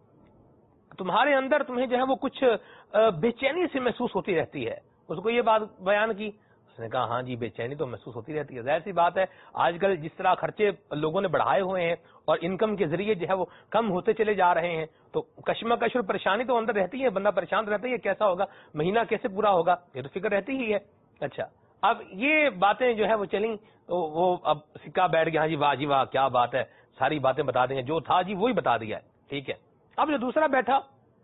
[SPEAKER 2] تمہارے اندر تمہیں جو ہے وہ کچھ بے چینی سے محسوس ہوتی رہتی ہے۔ اس کو یہ بات بیان کی، اس نے کہا ہاں جی بے چینی تو محسوس ہوتی رہتی ہے. ظاہر سی بات ہے آج کل جس طرح خرچے لوگوں نے بڑھائے ہوئے ہیں اور انکم کے ذریعے جو ہے وہ کم ہوتے چلے جا رہے ہیں تو کشمکش اور پریشانی تو اندر رہتی ہے, بندہ پریشان رہتا ہے کیسا ہوگا, مہینہ کیسے پورا ہوگا, یہ تو فکر رہتی ہی ہے. اچھا اب یہ باتیں جو ہے وہ چلیں تو وہ اب سکہ بیٹھ گیا, ہاں جی واہ جی واہ کیا بات ہے, ساری باتیں بتا دیں, جو تھا جی وہی بتا دیا ہے. ٹھیک ہے, اب جو دوسرا بیٹھا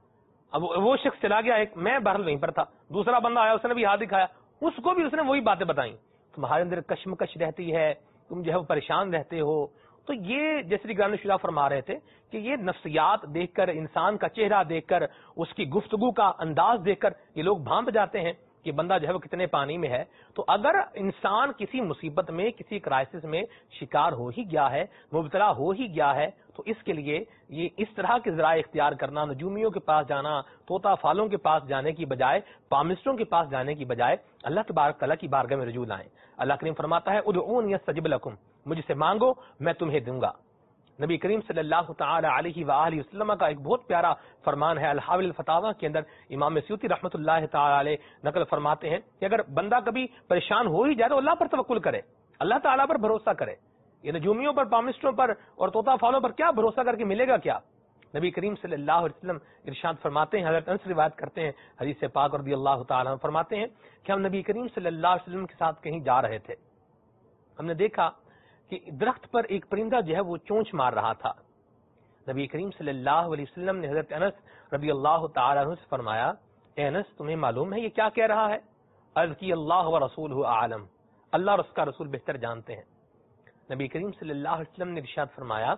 [SPEAKER 2] اب وہ شخص چلا گیا, ایک میں بہرحال وہیں پر تھا, دوسرا بندہ آیا اس نے بھی ہاتھ دکھایا, اس کو بھی اس نے وہی باتیں بتائیں. تمہارے اندر کشمکش رہتی ہے, تم جو ہے وہ پریشان رہتے ہو. تو یہ جیسے گران شورا فرما رہے تھے کہ یہ نفسیات دیکھ کر, انسان کا چہرہ دیکھ کر, اس کی گفتگو کا انداز دیکھ کر یہ لوگ بھانپ جاتے ہیں کہ بندہ جو ہے وہ کتنے پانی میں ہے. تو اگر انسان کسی مصیبت میں, کسی کرائسس میں شکار ہو ہی گیا ہے, مبتلا ہو ہی گیا ہے, تو اس کے لیے یہ اس طرح کے ذرائع اختیار کرنا, نجومیوں کے پاس جانا, طوطا فالوں کے پاس جانے کی بجائے, پامسٹروں کے پاس جانے کی بجائے اللہ تبارک تعالیٰ کی بارگاہ میں رجوع لائیں. اللہ کریم فرماتا ہے ادعونی استجب لکم, مجھ سے مانگو میں تمہیں دوں گا. نبی کریم صلی اللہ تعالی علیہ وآلہ وسلم کا ایک بہت پیارا فرمان ہے, الحاوی الفتاوی کے اندر امام سیوطی رحمۃ اللہ تعالی علیہ نقل فرماتے ہیں کہ اگر بندہ کبھی پریشان ہو ہی جائے تو اللہ پر توکل کرے, اللہ تعالیٰ پر بھروسہ کرے. یہ نجومیوں پر, پامسٹروں پر اور طوطا فالوں پر کیا بھروسہ کر کے ملے گا کیا. نبی کریم صلی اللہ علیہ وسلم ارشاد فرماتے ہیں, حضرت انس روایت کرتے ہیں حدیث پاک رضی اللہ تعالیٰ عنہ, فرماتے ہیں کہ ہم نبی کریم صلی اللہ علیہ وسلم کے ساتھ کہیں جا رہے تھے, ہم نے دیکھا کہ درخت پر ایک پرندہ جو ہے وہ چونچ مار رہا تھا. نبی کریم صلی اللہ علیہ وسلم نے حضرت انس رضی اللہ تعالیٰ عنہ سے فرمایا, اے انس تمہیں معلوم ہے یہ کیا کہہ رہا ہے؟ عرض کی اللہ و رسولہ اعلم, اللہ اور اس کا رسول بہتر جانتے ہیں. نبی کریم صلی اللہ علیہ وسلم نے ارشاد فرمایا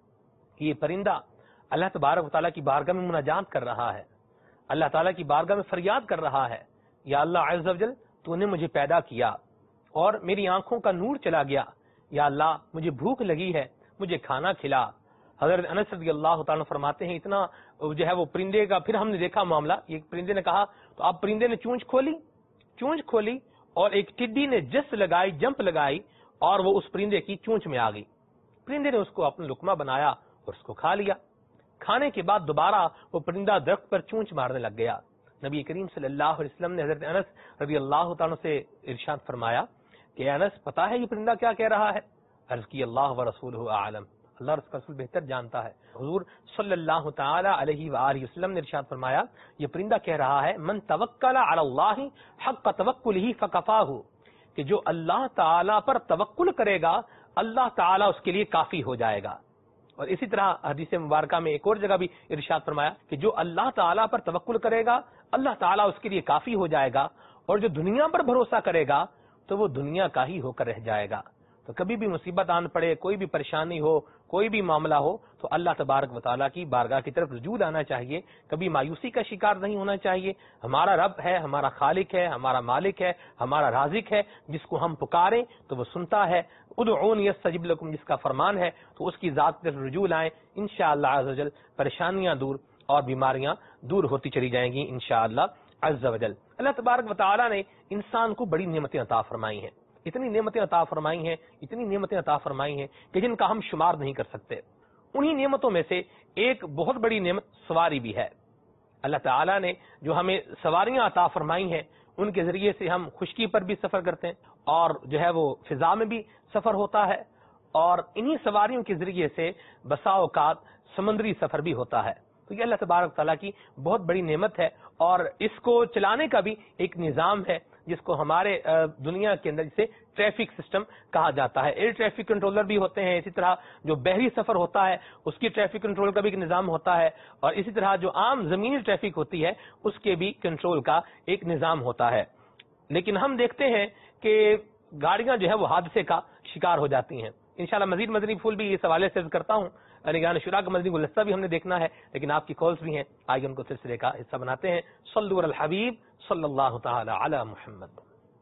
[SPEAKER 2] کہ یہ پرندہ اللہ تبارک و تعالیٰ کی بارگاہ میں مناجات کر رہا ہے, اللہ تعالیٰ کی بارگاہ میں فریاد کر رہا ہے, یا اللہ عز و جل تو نے مجھے پیدا کیا اور میری آنکھوں کا نور چلا گیا, یا اللہ مجھے بھوک لگی ہے, مجھے کھانا کھلا. حضرت انس رضی اللہ تعالیٰ فرماتے ہیں اتنا جو ہے وہ پرندے کا, پھر ہم نے دیکھا معاملہ, یہ پرندے نے کہا تو اب پرندے نے چونچ کھولی, چونچ کھولی اور ایک ٹڈی نے جس لگائی, جمپ لگائی اور وہ اس پرندے کی چونچ میں آ گئی. پرندے نے اس کو اپنا لقمہ بنایا اور اس کو کھا لیا. کھانے کے بعد دوبارہ وہ پرندہ درخت پر چونچ مارنے لگ گیا. نبی کریم صلی اللہ علیہ وسلم نے حضرت انس رضی اللہ تعالیٰ سے ارشاد فرمایا کہ انس پتا ہے یہ پرندہ کیا کہہ رہا ہے؟ عرض کی اللہ و رسولہ اعلم, اللہ اور اس کا رسول بہتر جانتا ہے. حضور صلی اللہ تعالی علیہ وآلہ وسلم نے ارشاد فرمایا یہ پرندہ کہہ رہا ہے من توکل علی اللہ حق توکلہ فکفاہ, کہ جو اللہ تعالی پر توکل کرے گا اللہ تعالی اس کے لیے کافی ہو جائے گا. اور اسی طرح حدیث مبارکہ میں ایک اور جگہ بھی ارشاد فرمایا کہ جو اللہ تعالی پر توکل کرے گا اللہ تعالی اس کے لیے کافی ہو جائے گا, اور جو دنیا پر بھروسہ کرے گا تو وہ دنیا کا ہی ہو کر رہ جائے گا. تو کبھی بھی مصیبت آن پڑے, کوئی بھی پریشانی ہو, کوئی بھی معاملہ ہو, تو اللہ تبارک و تعالیٰ کی بارگاہ کی طرف رجوع آنا چاہیے. کبھی مایوسی کا شکار نہیں ہونا چاہیے. ہمارا رب ہے, ہمارا خالق ہے, ہمارا مالک ہے, ہمارا رازق ہے, جس کو ہم پکاریں تو وہ سنتا ہے. ادعونی استجب لکم جس کا فرمان ہے, تو اس کی ذات پر رجوع لائیں, انشاءاللہ عز و جل پریشانیاں دور اور بیماریاں دور ہوتی چلی جائیں گی انشاءاللہ عز و جل. اللہ تبارک و تعالیٰ نے انسان کو بڑی نعمتیں عطا فرمائی ہیں, اتنی نعمتیں عطا فرمائی ہیں, اتنی نعمتیں عطا فرمائی ہیں کہ جن کا ہم شمار نہیں کر سکتے. انہی نعمتوں میں سے ایک بہت بڑی نعمت سواری بھی ہے. اللہ تعالیٰ نے جو ہمیں سواریاں عطا فرمائی ہیں ان کے ذریعے سے ہم خشکی پر بھی سفر کرتے ہیں اور جو ہے وہ فضا میں بھی سفر ہوتا ہے, اور انہی سواریوں کے ذریعے سے بسا اوقات سمندری سفر بھی ہوتا ہے. تو یہ اللہ تبارک تعالیٰ کی بہت بڑی نعمت ہے, اور اس کو چلانے کا بھی ایک نظام ہے جس کو ہمارے دنیا کے اندر جسے ٹریفک سسٹم کہا جاتا ہے. ایئر ٹریفک کنٹرولر بھی ہوتے ہیں, اسی طرح جو بحری سفر ہوتا ہے اس کی ٹریفک کنٹرول کا بھی ایک نظام ہوتا ہے, اور اسی طرح جو عام زمینی ٹریفک ہوتی ہے اس کے بھی کنٹرول کا ایک نظام ہوتا ہے. لیکن ہم دیکھتے ہیں کہ گاڑیاں جو ہے وہ حادثے کا شکار ہو جاتی ہیں. انشاءاللہ مزید مدنی پھول بھی اس حوالے سے کرتا ہوں, نگران شورا کا مدنی گلدستہ بھی ہم نے دیکھنا ہے, لیکن آپ کی کالز بھی ہیں, آئیے ان کو سلسلے کا حصہ بناتے ہیں. صلو علی الحبیب صلی اللہ تعالی علی محمد.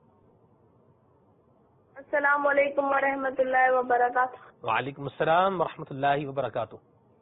[SPEAKER 7] السلام علیکم ورحمۃ اللہ وبرکاتہ.
[SPEAKER 2] وعلیکم السلام ورحمۃ اللہ وبرکاتہ.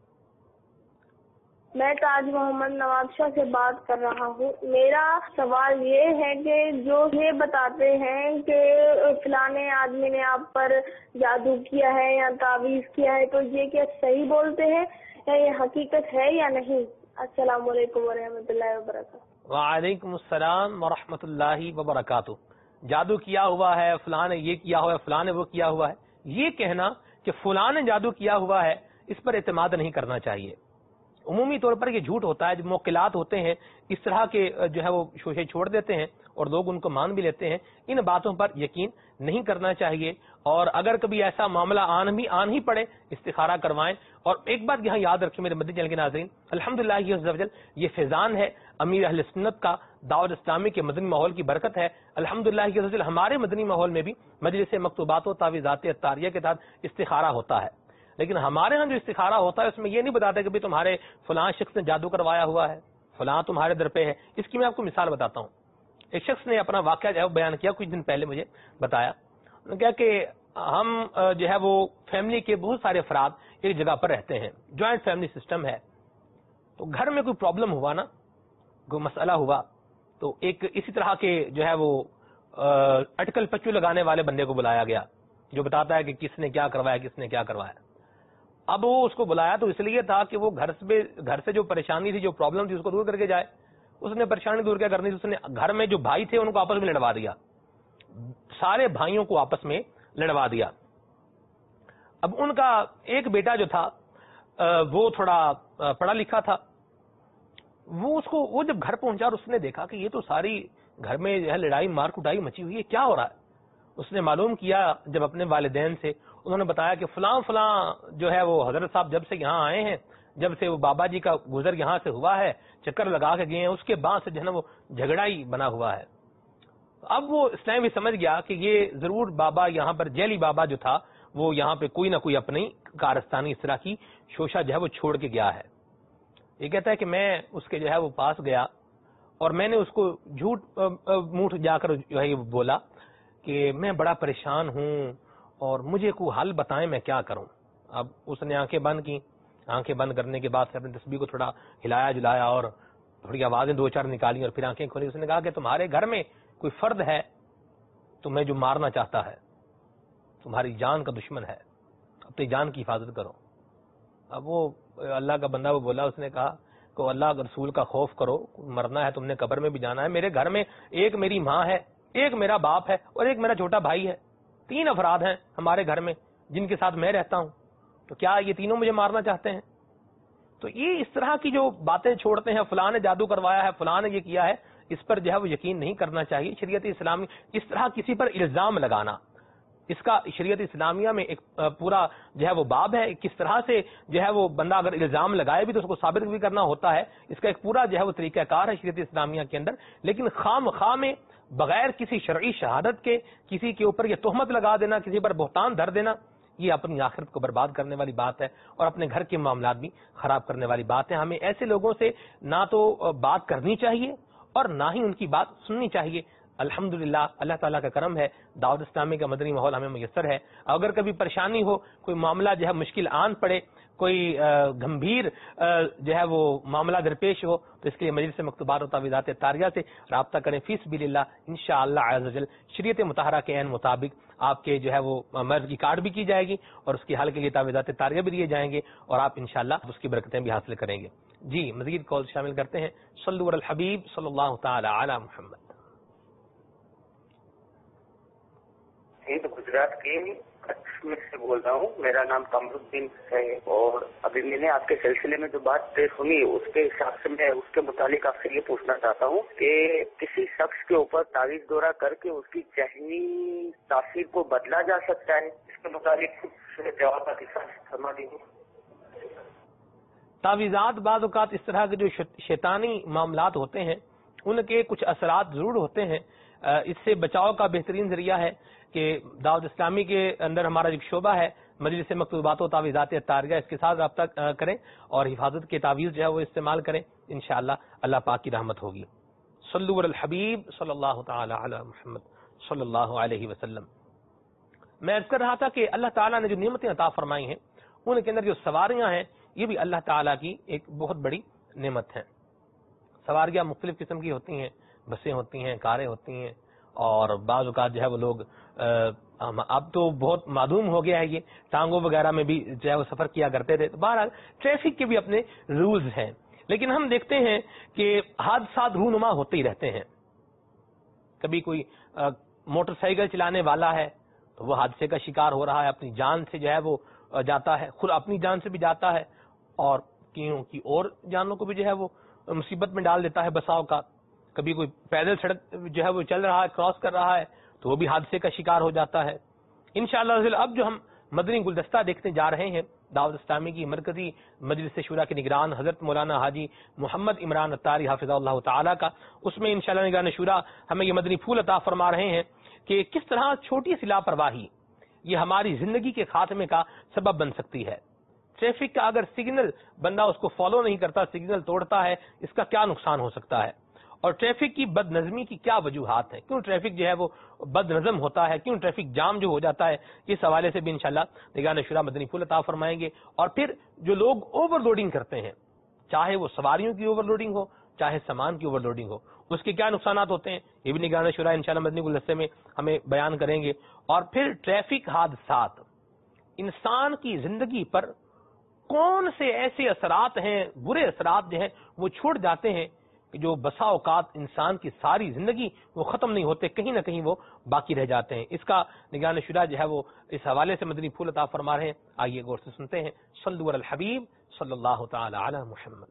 [SPEAKER 7] میں تاج محمد نواب شاہ سے بات کر رہا ہوں. میرا سوال یہ ہے کہ جو یہ بتاتے ہیں کہ فلانے آدمی نے آپ پر جادو کیا ہے یا تعویذ کیا ہے, تو یہ کیا صحیح بولتے ہیں یا یہ حقیقت ہے یا نہیں؟ السلام علیکم ورحمۃ اللہ وبرکاتہ.
[SPEAKER 2] وعلیکم السلام ورحمۃ اللہ وبرکاتہ. جادو کیا ہوا ہے، فلاں نے یہ کیا ہوا ہے، فلاں نے وہ کیا ہوا ہے، یہ کہنا کہ فلاں نے جادو کیا ہوا ہے اس پر اعتماد نہیں کرنا چاہیے. عمومی طور پر یہ جھوٹ ہوتا ہے. جو موکلات ہوتے ہیں اس طرح کے جو ہے وہ شوشے چھوڑ دیتے ہیں اور لوگ ان کو مان بھی لیتے ہیں. ان باتوں پر یقین نہیں کرنا چاہیے، اور اگر کبھی ایسا معاملہ آن بھی آن ہی پڑے استخارہ کروائیں. اور ایک بات یہاں یاد رکھیں میرے مدنی چینل کے ناظرین، الحمدللہ یہ عز و جل یہ فیضان ہے امیر اہل سنت کا، دعوت اسلامی کے مدنی ماحول کی برکت ہے. الحمدللہ یہ عز و جل ہمارے مدنی ماحول میں بھی مجلس مکتوبات و تعویذات اطاریہ کے تحت استخارہ ہوتا ہے. لیکن ہمارے ہاں جو استخارہ ہوتا ہے اس میں یہ نہیں بتاتے کہ بھی تمہارے فلاں شخص نے جادو کروایا ہوا ہے، فلاں تمہارے در پہ ہے. اس کی میں آپ کو مثال بتاتا ہوں. ایک شخص نے اپنا واقعہ جو ہے بیان کیا، کچھ دن پہلے مجھے بتایا. انہوں نے کہا کہ ہم جو ہے وہ فیملی کے بہت سارے افراد ایک جگہ پر رہتے ہیں، جوائنٹ فیملی سسٹم ہے. تو گھر میں کوئی پرابلم ہوا نا، کوئی مسئلہ ہوا، تو ایک اسی طرح کے جو ہے وہ اٹکل پچو لگانے والے بندے کو بلایا گیا جو بتاتا ہے کہ کس نے کیا کروایا، کس نے کیا کروایا. اب وہ اس کو بلایا تو اس لیے تھا کہ وہ گھر سے گھر سے جو پریشانی تھی، جو پرابلم تھی، اس کو دور کر کے جائے. اس نے پریشانی دور کیا کرنی تھی، اس نے گھر میں جو بھائی تھے ان کو آپس میں لڑوا دیا، سارے بھائیوں کو آپس میں لڑوا دیا. اب ان کا ایک بیٹا جو تھا وہ تھوڑا پڑھا لکھا تھا. وہ اس کو وہ جب گھر پہنچا اور اس نے دیکھا کہ یہ تو ساری گھر میں جو ہے لڑائی مار کٹائی مچی ہوئی ہے، کیا ہو رہا ہے. اس نے معلوم کیا جب اپنے والدین سے، انہوں نے بتایا کہ فلاں فلاں جو ہے وہ حضرت صاحب جب سے یہاں آئے ہیں، جب سے وہ بابا جی کا گزر یہاں سے ہوا ہے، چکر لگا کے گئے ہیں، اس کے بعد سے جو ہے نا وہ جھگڑا ہی بنا ہوا ہے. اب وہ اس ٹائم بھی سمجھ گیا کہ یہ ضرور بابا یہاں پر جیلی بابا جو تھا وہ یہاں پہ کوئی نہ کوئی اپنی کارستانی اس طرح کی شوشہ جو ہے وہ چھوڑ کے گیا ہے. یہ کہتا ہے کہ میں اس کے جو ہے وہ پاس گیا اور میں نے اس کو جھوٹ منہ جا کر جو ہے یہ بولا کہ میں بڑا پریشان ہوں اور مجھے کوئی حل بتائیں میں کیا کروں. اب اس نے آنکھیں بند کی. آنکھیں بند کرنے کے بعد سے اپنی تسبیح کو تھوڑا ہلایا جلایا اور تھوڑی آوازیں دو چار نکالی اور پھر آنکھیں کھولی. اس نے کہا کہ تمہارے گھر میں کوئی فرد ہے تمہیں جو مارنا چاہتا ہے، تمہاری جان کا دشمن ہے، اپنی جان کی حفاظت کرو. اب وہ اللہ کا بندہ وہ بولا، اس نے کہا کہ اللہ کے رسول کا خوف کرو، مرنا ہے تم نے قبر میں بھی جانا ہے. میرے گھر میں ایک میری ماں ہے، ایک میرا باپ ہے اور ایک میرا چھوٹا بھائی ہے. تین افراد ہیں ہمارے گھر میں جن کے ساتھ میں رہتا ہوں. تو کیا یہ تینوں مجھے مارنا چاہتے ہیں؟ تو یہ اس طرح کی جو باتیں چھوڑتے ہیں، فلاں نے جادو کروایا ہے، فلاں نے یہ کیا ہے، اس پر جو ہے وہ یقین نہیں کرنا چاہیے. شریعت اسلامی اس طرح کسی پر الزام لگانا، اس کا شریعت اسلامیہ میں ایک پورا جو ہے وہ باب ہے. کس طرح سے جو ہے وہ بندہ اگر الزام لگائے بھی تو اس کو ثابت بھی کرنا ہوتا ہے. اس کا ایک پورا جو ہے وہ طریقہ کار ہے شریعت اسلامیہ کے اندر. لیکن خام خواہ میں بغیر کسی شرعی شہادت کے کسی کے اوپر یہ تہمت لگا دینا، کسی پر بہتان دھر دینا، یہ اپنی آخرت کو برباد کرنے والی بات ہے اور اپنے گھر کے معاملات بھی خراب کرنے والی بات ہے. ہمیں ایسے لوگوں سے نہ تو بات کرنی چاہیے اور نہ ہی ان کی بات سننی چاہیے. الحمدللہ اللہ تعالیٰ کا کرم ہے، دعوت اسلامی کا مدنی ماحول ہمیں میسر ہے. اگر کبھی پریشانی ہو، کوئی معاملہ جو ہے مشکل آن پڑے، کوئی گمبھیر جو ہے وہ معاملہ درپیش ہو، تو اس کے لیے مجلس مکتوبات و تعویذات اطاریہ سے رابطہ کریں فی سبیل اللہ. انشاءاللہ عز وجل شریعت مطہرہ کے عین مطابق آپ کے جو ہے وہ مرض کی کارڈ بھی کی جائے گی اور اس کے حل کے لیے تعویذات اطاریہ بھی دیے جائیں گے اور آپ انشاءاللہ اس کی برکتیں بھی حاصل کریں گے. جی مزید کال شامل کرتے ہیں. صلو علی الحبیب صلی اللہ تعالی علی محمد.
[SPEAKER 8] تو گجرات کے کچھ سے بول رہا ہوں. میرا نام قمر الدین ہے اور ابھی میں نے آپ کے سلسلے میں جو بات سنی اس کے حساب سے میں اس کے متعلق آپ سے یہ پوچھنا چاہتا ہوں کہ کسی شخص کے اوپر تعویذ دورہ کر کے اس کی ذہنی تاثیر کو بدلا جا سکتا ہے؟ اس کے متعلق کچھ جواب کا قصہ فرما دیجیے.
[SPEAKER 2] تعویذات بعض اوقات اس طرح کے جو شیطانی معاملات ہوتے ہیں ان کے کچھ اثرات ضرور ہوتے ہیں. اس سے بچاؤ کا بہترین ذریعہ ہے کہ دعوت اسلامی کے اندر ہمارا ایک شعبہ ہے مجلس مکتوبات و تعویذات اطاریہ، اس کے ساتھ رابطہ کریں اور حفاظت کے تعویذ جو ہے وہ استعمال کریں. انشاءاللہ اللہ پاک کی رحمت ہوگی. صلو علی الحبیب صلی اللہ تعالی علی محمد صلی اللہ علیہ وسلم. میں عرض کر رہا تھا کہ اللہ تعالیٰ نے جو نعمتیں عطا فرمائی ہیں ان کے اندر جو سواریاں ہیں یہ بھی اللہ تعالیٰ کی ایک بہت بڑی نعمت ہیں. سواریاں مختلف قسم کی ہوتی ہیں، بسیں ہوتی ہیں، کاریں ہوتی ہیں اور بعض اوقات جو ہے وہ لوگ اب تو بہت معدوم ہو گیا ہے، یہ ٹانگوں وغیرہ میں بھی جو ہے وہ سفر کیا کرتے تھے. بہرحال ٹریفک کے بھی اپنے رولز ہیں، لیکن ہم دیکھتے ہیں کہ حادثات رونما ہوتے ہی رہتے ہیں. کبھی کوئی موٹر سائیکل چلانے والا ہے تو وہ حادثے کا شکار ہو رہا ہے, اپنی جان سے جو ہے وہ جاتا ہے, خود اپنی جان سے بھی جاتا ہے اور کیوں کی اور جانوں کو بھی جو ہے وہ مصیبت میں ڈال دیتا ہے بسا اوقات. کبھی کوئی پیدل سڑک جو ہے وہ چل رہا ہے, کراس کر رہا ہے تو وہ بھی حادثے کا شکار ہو جاتا ہے. انشاءاللہ اب جو ہم مدنی گلدستہ دیکھنے جا رہے ہیں دعوت اسلامی کی مرکزی مجلس شورا کے نگران حضرت مولانا حاجی محمد عمران اتاری حافظہ اللہ تعالی کا, اس میں انشاءاللہ نگران شورا ہمیں یہ مدنی پھول عطا فرما رہے ہیں کہ کس طرح چھوٹی سی لاپرواہی یہ ہماری زندگی کے خاتمے کا سبب بن سکتی ہے. ٹریفک کا اگر سگنل بندہ اس کو فالو نہیں کرتا, سگنل توڑتا ہے, اس کا کیا نقصان ہو سکتا ہے, اور ٹریفک کی بد نظمی کی کیا وجوہات ہیں, کیوں ٹریفک جو ہے وہ بد نظم ہوتا ہے, کیوں ٹریفک جام جو ہو جاتا ہے. اس حوالے سے بھی انشاءاللہ نگران شورا مدنی پھول عطا فرمائیں گے. اور پھر جو لوگ اوور لوڈنگ کرتے ہیں, چاہے وہ سواریوں کی اوور لوڈنگ ہو چاہے سامان کی اوور لوڈنگ ہو, اس کے کیا نقصانات ہوتے ہیں, یہ بھی نگران شورا انشاءاللہ مدنی گلدستے میں ہمیں بیان کریں گے. اور پھر ٹریفک حادثات انسان کی زندگی پر کون سے ایسے اثرات ہیں, برے اثرات جو ہیں وہ چھوڑ جاتے ہیں کہ جو بسا اوقات انسان کی ساری زندگی وہ ختم نہیں ہوتے, کہیں نہ کہیں وہ باقی رہ جاتے ہیں. اس کا نگران شورا جو ہے وہ اس حوالے سے مدنی پھول عطا فرما رہے ہیں. آئیے غور سے سنتے ہیں. صلو علی الحبیب صلی اللہ تعالی علی محمد.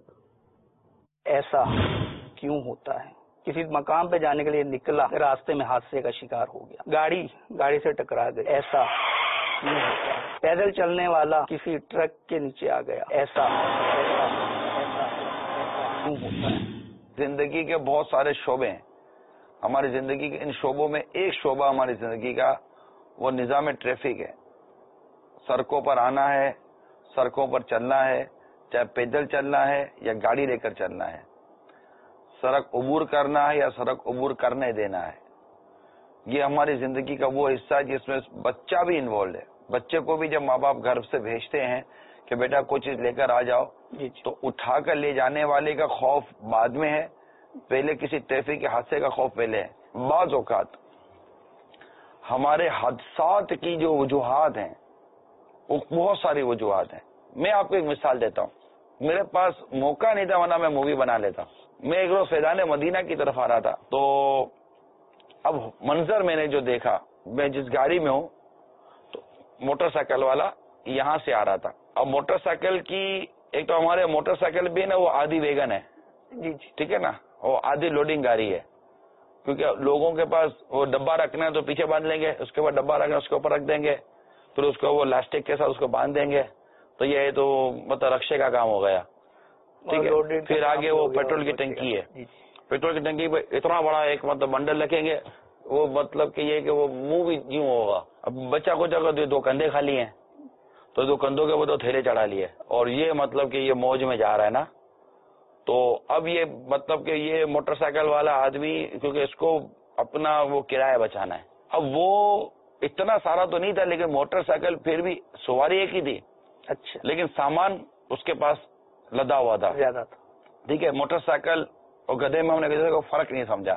[SPEAKER 9] ایسا کیوں ہوتا ہے؟ کسی مقام پہ جانے کے لیے نکلا, راستے میں حادثے کا شکار ہو گیا, گاڑی گاڑی سے ٹکرا گئی, ایسا کیوں ہوتا ہے؟ پیدل چلنے والا کسی ٹرک کے نیچے آ گیا, ایسا ایسا ایسا کیوں ہوتا ہے؟
[SPEAKER 3] زندگی کے بہت سارے شعبے ہیں. ہماری زندگی کے ان شعبوں میں ایک شعبہ ہماری زندگی کا وہ نظام ٹریفک ہے. سڑکوں پر آنا ہے, سڑکوں پر چلنا ہے, چاہے پیدل چلنا ہے یا گاڑی لے کر چلنا ہے, سڑک عبور کرنا ہے یا سڑک عبور کرنے دینا ہے. یہ ہماری زندگی کا وہ حصہ ہے جس میں بچہ بھی انوالوڈ ہے. بچے کو بھی جب ماں باپ گھر سے بھیجتے ہیں کہ بیٹا کوئی چیز لے کر آ جاؤ, تو اٹھا کر لے جانے والے کا خوف بعد میں ہے, پہلے کسی ٹریفک کے حادثے کا خوف پہلے ہے. بعض اوقات ہمارے حادثات کی جو وجوہات ہیں وہ بہت ساری وجوہات ہیں. میں آپ کو ایک مثال دیتا ہوں. میرے پاس موقع نہیں تھا ورنہ میں مووی بنا لیتا. میں ایک روز فیضان مدینہ کی طرف آ رہا تھا, تو اب منظر میں نے جو دیکھا, میں جس گاڑی میں ہوں تو موٹر سائیکل والا یہاں سے آ رہا تھا. اب موٹر سائیکل کی ایک تو ہمارے موٹر سائیکل بھی نا وہ آدھی ویگن ہے, جی ٹھیک ہے نا, وہ آدھی لوڈنگ گاڑی ہے, کیونکہ لوگوں کے پاس وہ ڈبہ رکھنا ہے تو پیچھے باندھ لیں گے, اس کے بعد ڈبہ رکھنا اس کے اوپر رکھ دیں گے, پھر اس کو وہ لاسٹک کے ساتھ اس کو باندھ دیں گے, تو یہ تو مطلب رکشے کا کام ہو گیا, ٹھیک ہے. پھر آگے وہ پیٹرول کی ٹنکی ہے, پیٹرول کی ٹنکی پہ اتنا بڑا ایک مطلب بنڈل رکھیں گے, وہ مطلب کہ یہ کہ وہ منہ بھی یوں ہوگا. اب بچہ کو جگہ دو کندھے خالی ہیں تو دو کندھوں کے وہ دو تھیلے چڑھا لیے, اور یہ مطلب کہ یہ موج میں جا رہا ہے نا. تو اب یہ مطلب کہ یہ موٹر سائیکل والا آدمی کیونکہ اس کو اپنا وہ کرایہ بچانا ہے, اب وہ اتنا سارا تو نہیں تھا لیکن موٹر سائیکل پھر بھی سواری ایک ہی تھی, اچھا, لیکن سامان اس کے پاس لدا ہوا تھا زیادہ تھا, ٹھیک ہے. موٹر سائیکل اور گدھے میں ہم نے کسی کو فرق نہیں سمجھا.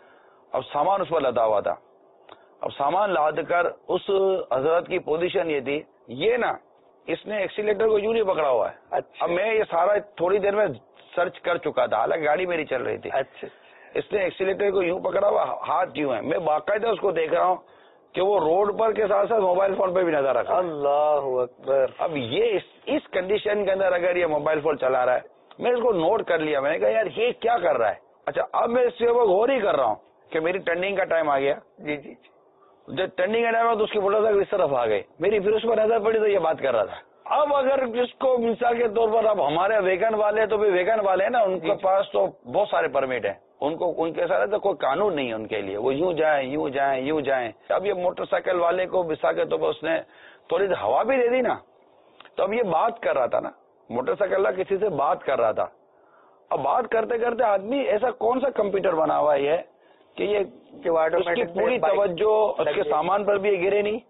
[SPEAKER 3] اب سامان اس پر لدا ہوا تھا. اب سامان لاد کر اس حضرت کی پوزیشن یہ تھی, یہ نا اس نے ایکسیلیٹر کو یوں نہیں پکڑا ہوا ہے. اچھا. اب میں یہ سارا تھوڑی دیر میں سرچ کر چکا تھا, حالانکہ گاڑی میری چل رہی تھی. اچھا. اس نے ایکسیلیٹر کو یوں پکڑا ہوا, ہاتھ یوں ہے. میں باقاعدہ اس کو دیکھ رہا ہوں کہ وہ روڈ پر کے ساتھ ساتھ موبائل فون پہ بھی نظر رکھا. اللہ اکبر. اب یہ اس, اس کنڈیشن کے اندر اگر یہ موبائل فون چلا رہا ہے, میں اس کو نوٹ کر لیا, میں نے کہا یار یہ کیا کر رہا ہے. اچھا, اب میں اس سے غور ہی کر رہا ہوں کہ میری ٹرننگ کا ٹائم آ گیا. جی جی جب ٹرننگ کا ٹائم آ تو اس کی موٹر سائیکل اس طرف آ گئی, میری پھر اس پر نظر پڑی تو یہ بات کر رہا تھا. اب اگر جس کو مثال کے طور پر اب ہمارے ویگن والے تو بھی ویگن والے ہیں نا, ان کے پاس تو بہت سارے پرمٹ ہیں, ان کو ان کے ساتھ تو کوئی قانون نہیں ہے ان کے لیے, وہ یوں جائیں یوں جائیں یوں جائیں. اب یہ موٹر سائیکل والے کو مثال کے طور پر اس نے تھوڑی سی ہوا بھی دے دی نا, تو اب یہ بات کر رہا تھا نا, موٹر سائیکل والا کسی سے بات کر رہا تھا. اب بات کرتے کرتے آدمی ایسا کون سا کمپیوٹر بنا ہوا ہے کہ یہ اس کی پوری توجہ اس کے سامان پر بھی گرے نہیں,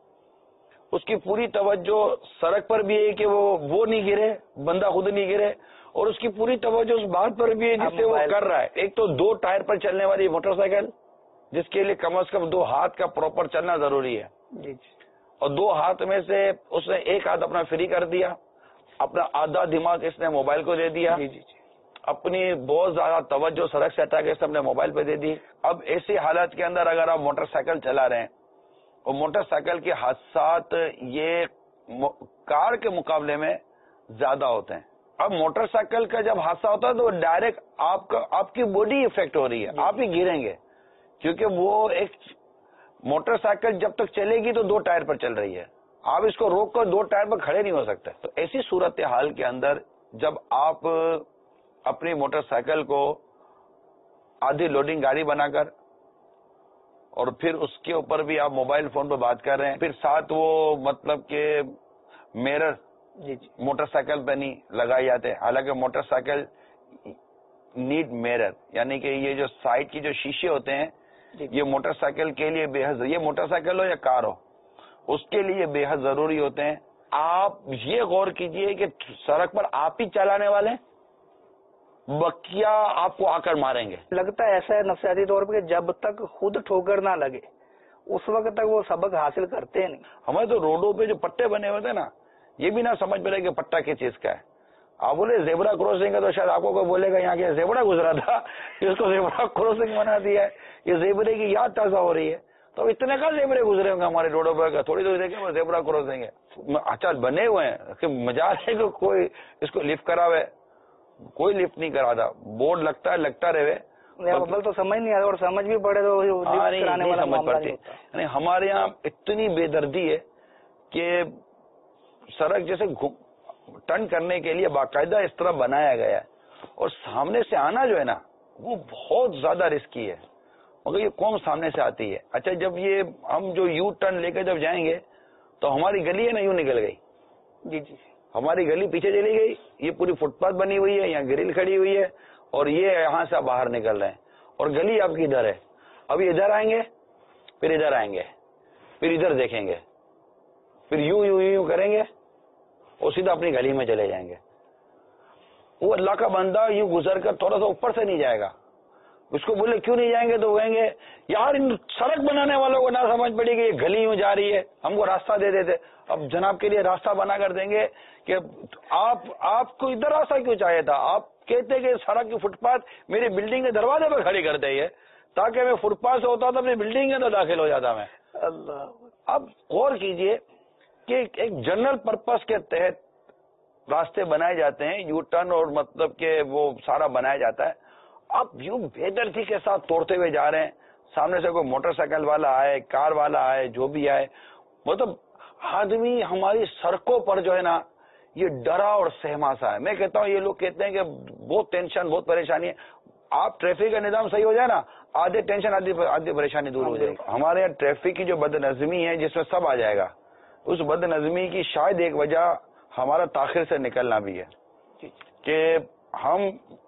[SPEAKER 3] اس کی پوری توجہ سڑک پر بھی ہے کہ وہ وہ نہیں گرے, بندہ خود نہیں گرے, اور اس کی پوری توجہ اس بات پر بھی ہے جس سے وہ کر رہا ہے. ایک تو دو ٹائر پر چلنے والی موٹر سائیکل جس کے لیے کم از کم دو ہاتھ کا پراپر چلنا ضروری ہے, اور دو ہاتھ میں سے اس نے ایک ہاتھ اپنا فری کر دیا, اپنا آدھا دماغ اس نے موبائل کو دے دیا. اپنی بہت زیادہ توجہ سڑک سے ہٹا کے سب نے موبائل پہ دے دی. اب ایسی حالت کے اندر اگر آپ موٹر سائیکل چلا رہے ہیں اور موٹر سائیکل کے حادثات یہ کار کے مقابلے میں زیادہ ہوتے ہیں. اب موٹر سائیکل کا جب حادثہ ہوتا ہے تو ڈائریکٹ آپ کا آپ کی باڈی افیکٹ ہو رہی ہے, آپ ہی گریں گے, کیونکہ وہ ایک موٹر سائیکل جب تک چلے گی تو دو ٹائر پر چل رہی ہے, آپ اس کو روک کر دو ٹائر پر کھڑے نہیں ہو سکتے. تو ایسی صورتحال کے اندر جب آپ اپنی موٹر سائیکل کو آدھی لوڈنگ گاڑی بنا کر اور پھر اس کے اوپر بھی آپ موبائل فون پہ بات کر رہے ہیں, پھر ساتھ وہ مطلب کہ میرر جی جی موٹر سائیکل پہ نہیں لگائے جاتے, حالانکہ موٹر سائیکل نیڈ میرر, یعنی کہ یہ جو سائڈ کی جو شیشے ہوتے ہیں یہ موٹر سائیکل کے لیے بے حد, یہ موٹر سائیکل ہو یا کار ہو اس کے لیے بے حد ضروری ہوتے ہیں. آپ یہ غور کیجئے کہ سڑک پر آپ ہی چلانے والے بکیا آپ کو آ کر ماریں گے.
[SPEAKER 9] لگتا ہے ایسا ہے نفسیاتی طور پہ کہ جب تک خود ٹھوکر نہ لگے اس وقت تک وہ سبق حاصل کرتے نہیں.
[SPEAKER 3] ہمارے تو روڈوں پہ جو پٹے بنے ہوئے تھے نا, یہ بھی نہ سمجھ پڑے کہ پٹا کس چیز کا ہے. آپ بولے زیبرا کراسنگ ہے تو شاید آپ کو کوئی بولے گا یہاں کے زیبرا گزرا تھا, اس کو زیبرا کراسنگ بنا دیا ہے, یہ زیبرے کی یاد تازہ ہو رہی ہے. تو اتنے کا زیبرے گزرے ہوں گے ہمارے روڈوں پر, تھوڑی تھوڑی دیکھیں وہ زیبرا کراسنگ ہے. اچھا بنے ہوئے ہیں کہ مجال ہے کہ کوئی اس کو لفٹ کرا ہوئے, کوئی لفٹ نہیں کرا تھا, بورڈ لگتا ہے لگتا رہے.
[SPEAKER 9] تو سمجھ نہیں آتا, اور سمجھ بھی پڑے تو
[SPEAKER 3] سمجھ پڑتی. یعنی ہمارے یہاں اتنی بے دردی ہے کہ سڑک جیسے ٹرن کرنے کے لیے باقاعدہ اس طرح بنایا گیا ہے, اور سامنے سے آنا جو ہے نا وہ بہت زیادہ رسکی ہے, مگر یہ قوم سامنے سے آتی ہے. اچھا جب یہ ہم جو یو ٹرن لے کے جب جائیں گے تو ہماری گلی ہے نا یوں نکل گئی,
[SPEAKER 9] جی جی
[SPEAKER 3] ہماری گلی پیچھے چلی گئی, یہ پوری فٹ پاتھ بنی ہوئی ہے, یہاں گرل کھڑی ہوئی ہے, اور یہ یہاں سے باہر نکل رہے ہیں, اور گلی آپ کی ادھر ہے. اب ادھر آئیں گے, پھر ادھر آئیں گے, پھر ادھر دیکھیں گے, پھر یوں یوں یوں کریں گے اور سیدھا اپنی گلی میں چلے جائیں گے. وہ اللہ کا بندہ یوں گزر کر تھوڑا سا اوپر سے نہیں جائے گا. اس کو بولے کیوں نہیں جائیں گے تو کہیں گے یار ان سڑک بنانے والوں کو نہ سمجھ پڑی کہ یہ گلی یوں جا رہی ہے, ہم کو راستہ دے دیتے. اب جناب کے لیے راستہ بنا کر دیں گے کہ آپ آپ کو ادھر راستہ کیوں چاہیے تھا. آپ کہتے کہ سڑک کی فٹ پاتھ میری بلڈنگ کے دروازے پہ کھڑی کر دے, تاکہ میں فٹ پاتھ سے ہوتا تو اپنی بلڈنگ کے اندر داخل ہو جاتا میں.
[SPEAKER 9] اللہ.
[SPEAKER 3] اب غور کیجئے کہ ایک جنرل پرپس کے تحت راستے بنائے جاتے ہیں, یو ٹرن اور مطلب کہ وہ سارا بنایا جاتا ہے. اب یوں بے دردی کے ساتھ توڑتے ہوئے جا رہے ہیں, سامنے سے کوئی موٹر سائیکل والا آئے, کار والا آئے, جو بھی آئے, مطلب آدمی ہماری سڑکوں پر جو ہے نا یہ ڈرا اور سہما سا ہے. میں کہتا ہوں یہ لوگ کہتے ہیں کہ بہت ٹینشن بہت پریشانی ہے. آپ ٹریفک کا نظام صحیح ہو جائے نا, آدھے ٹینشن آدھی آدھی پریشانی دور ہو جائے گی. ہمارے یہاں ٹریفک کی جو بد نظمی ہے جس میں سب آ جائے گا, اس بد نظمی کی شاید ایک وجہ ہمارا تاخیر سے نکلنا بھی ہے کہ ہم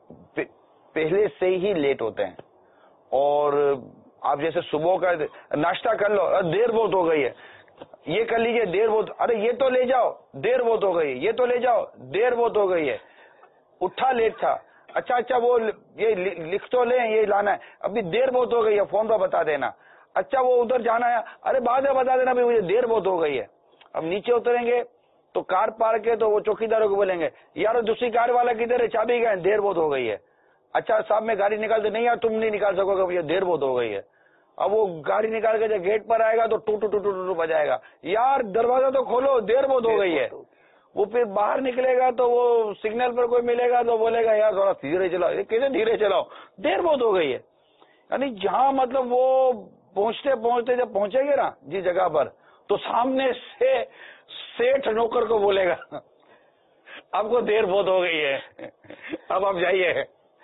[SPEAKER 3] پہلے سے ہی لیٹ ہوتے ہیں. اور آپ جیسے صبح کا ناشتہ کر لو, دیر بہت ہو گئی ہے, یہ کر لیجئے دیر بہت, ارے یہ تو لے جاؤ دیر بہت ہو گئی, یہ تو لے جاؤ دیر بہت ہو گئی ہے, اٹھا لیٹ تھا, اچھا اچھا وہ یہ لکھ تو لیں یہ لانا ہے, ابھی دیر بہت ہو گئی ہے فون پہ بتا دینا, اچھا وہ ادھر جانا ہے, ارے بعد میں بتا دینا بھی مجھے دیر بہت ہو گئی ہے. اب نیچے اتریں گے تو کار پارک ہے تو وہ چوکیداروں کو بولیں گے یار دوسری کار والا کدھر ہے, چابی گئے, دیر بہت ہو گئی ہے. اچھا صاحب میں گاڑی نکال دے, نہیں یار تم نہیں نکال سکو گے, یہ دیر بہت ہو گئی ہے. اب وہ گاڑی نکال کے جب گیٹ پر آئے گا تو ٹو ٹو ٹو ٹو ٹو بجائے گا, یار دروازہ تو کھولو دیر بہت ہو گئی ہے. وہ پھر باہر نکلے گا تو وہ سگنل پر کوئی ملے گا تو بولے گا یار تھوڑا دھیرے چلاؤ, کیسے دھیرے چلاؤ, دیر بہت ہو گئی ہے. یعنی جہاں مطلب وہ پہنچتے پہنچتے جب پہنچے گے نا جس جگہ پر, تو سامنے سے سیٹھ نوکر کو بولے گا آپ کو دیر بہت ہو گئی ہے, اب آپ جائیے.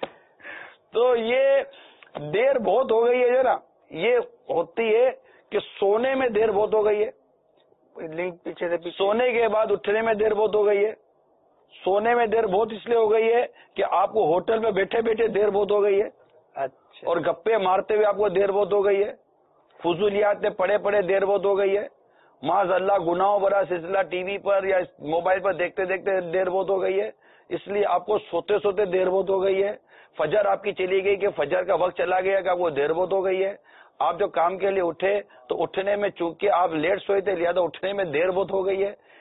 [SPEAKER 3] تو یہ دیر بہت ہو گئی ہے جو نا یہ ہوتی ہے کہ سونے میں دیر بہت ہو گئی ہے,
[SPEAKER 9] پیچھے سے
[SPEAKER 3] سونے کے بعد اٹھنے میں دیر بہت ہو گئی ہے. سونے میں دیر بہت اس لیے ہو گئی ہے کہ آپ کو ہوٹل میں بیٹھے بیٹھے دیر بہت ہو گئی ہے.
[SPEAKER 9] اچھا.
[SPEAKER 3] اور گپے مارتے ہوئے آپ کو دیر بہت ہو گئی ہے. فضولیات میں پڑے پڑے دیر بہت ہو گئی ہے. معاذ اللہ گناہوں بھرا سلسلہ ٹی وی پر یا موبائل پر دیکھتے دیکھتے دیر بہت ہو گئی ہے. اس لیے آپ کو سوتے سوتے دیر بہت ہو گئی ہے. فجر آپ کی چلی گئی کہ فجر کا وقت چلا گیا کہ آپ کو دیر بہت ہو گئی ہے. آپ جو کام کے لیے اٹھے تو اٹھنے میں چونکہ آپ لیٹ سوئے تھے لہذا اٹھنے میں دیر بہت ہو گئی ہے.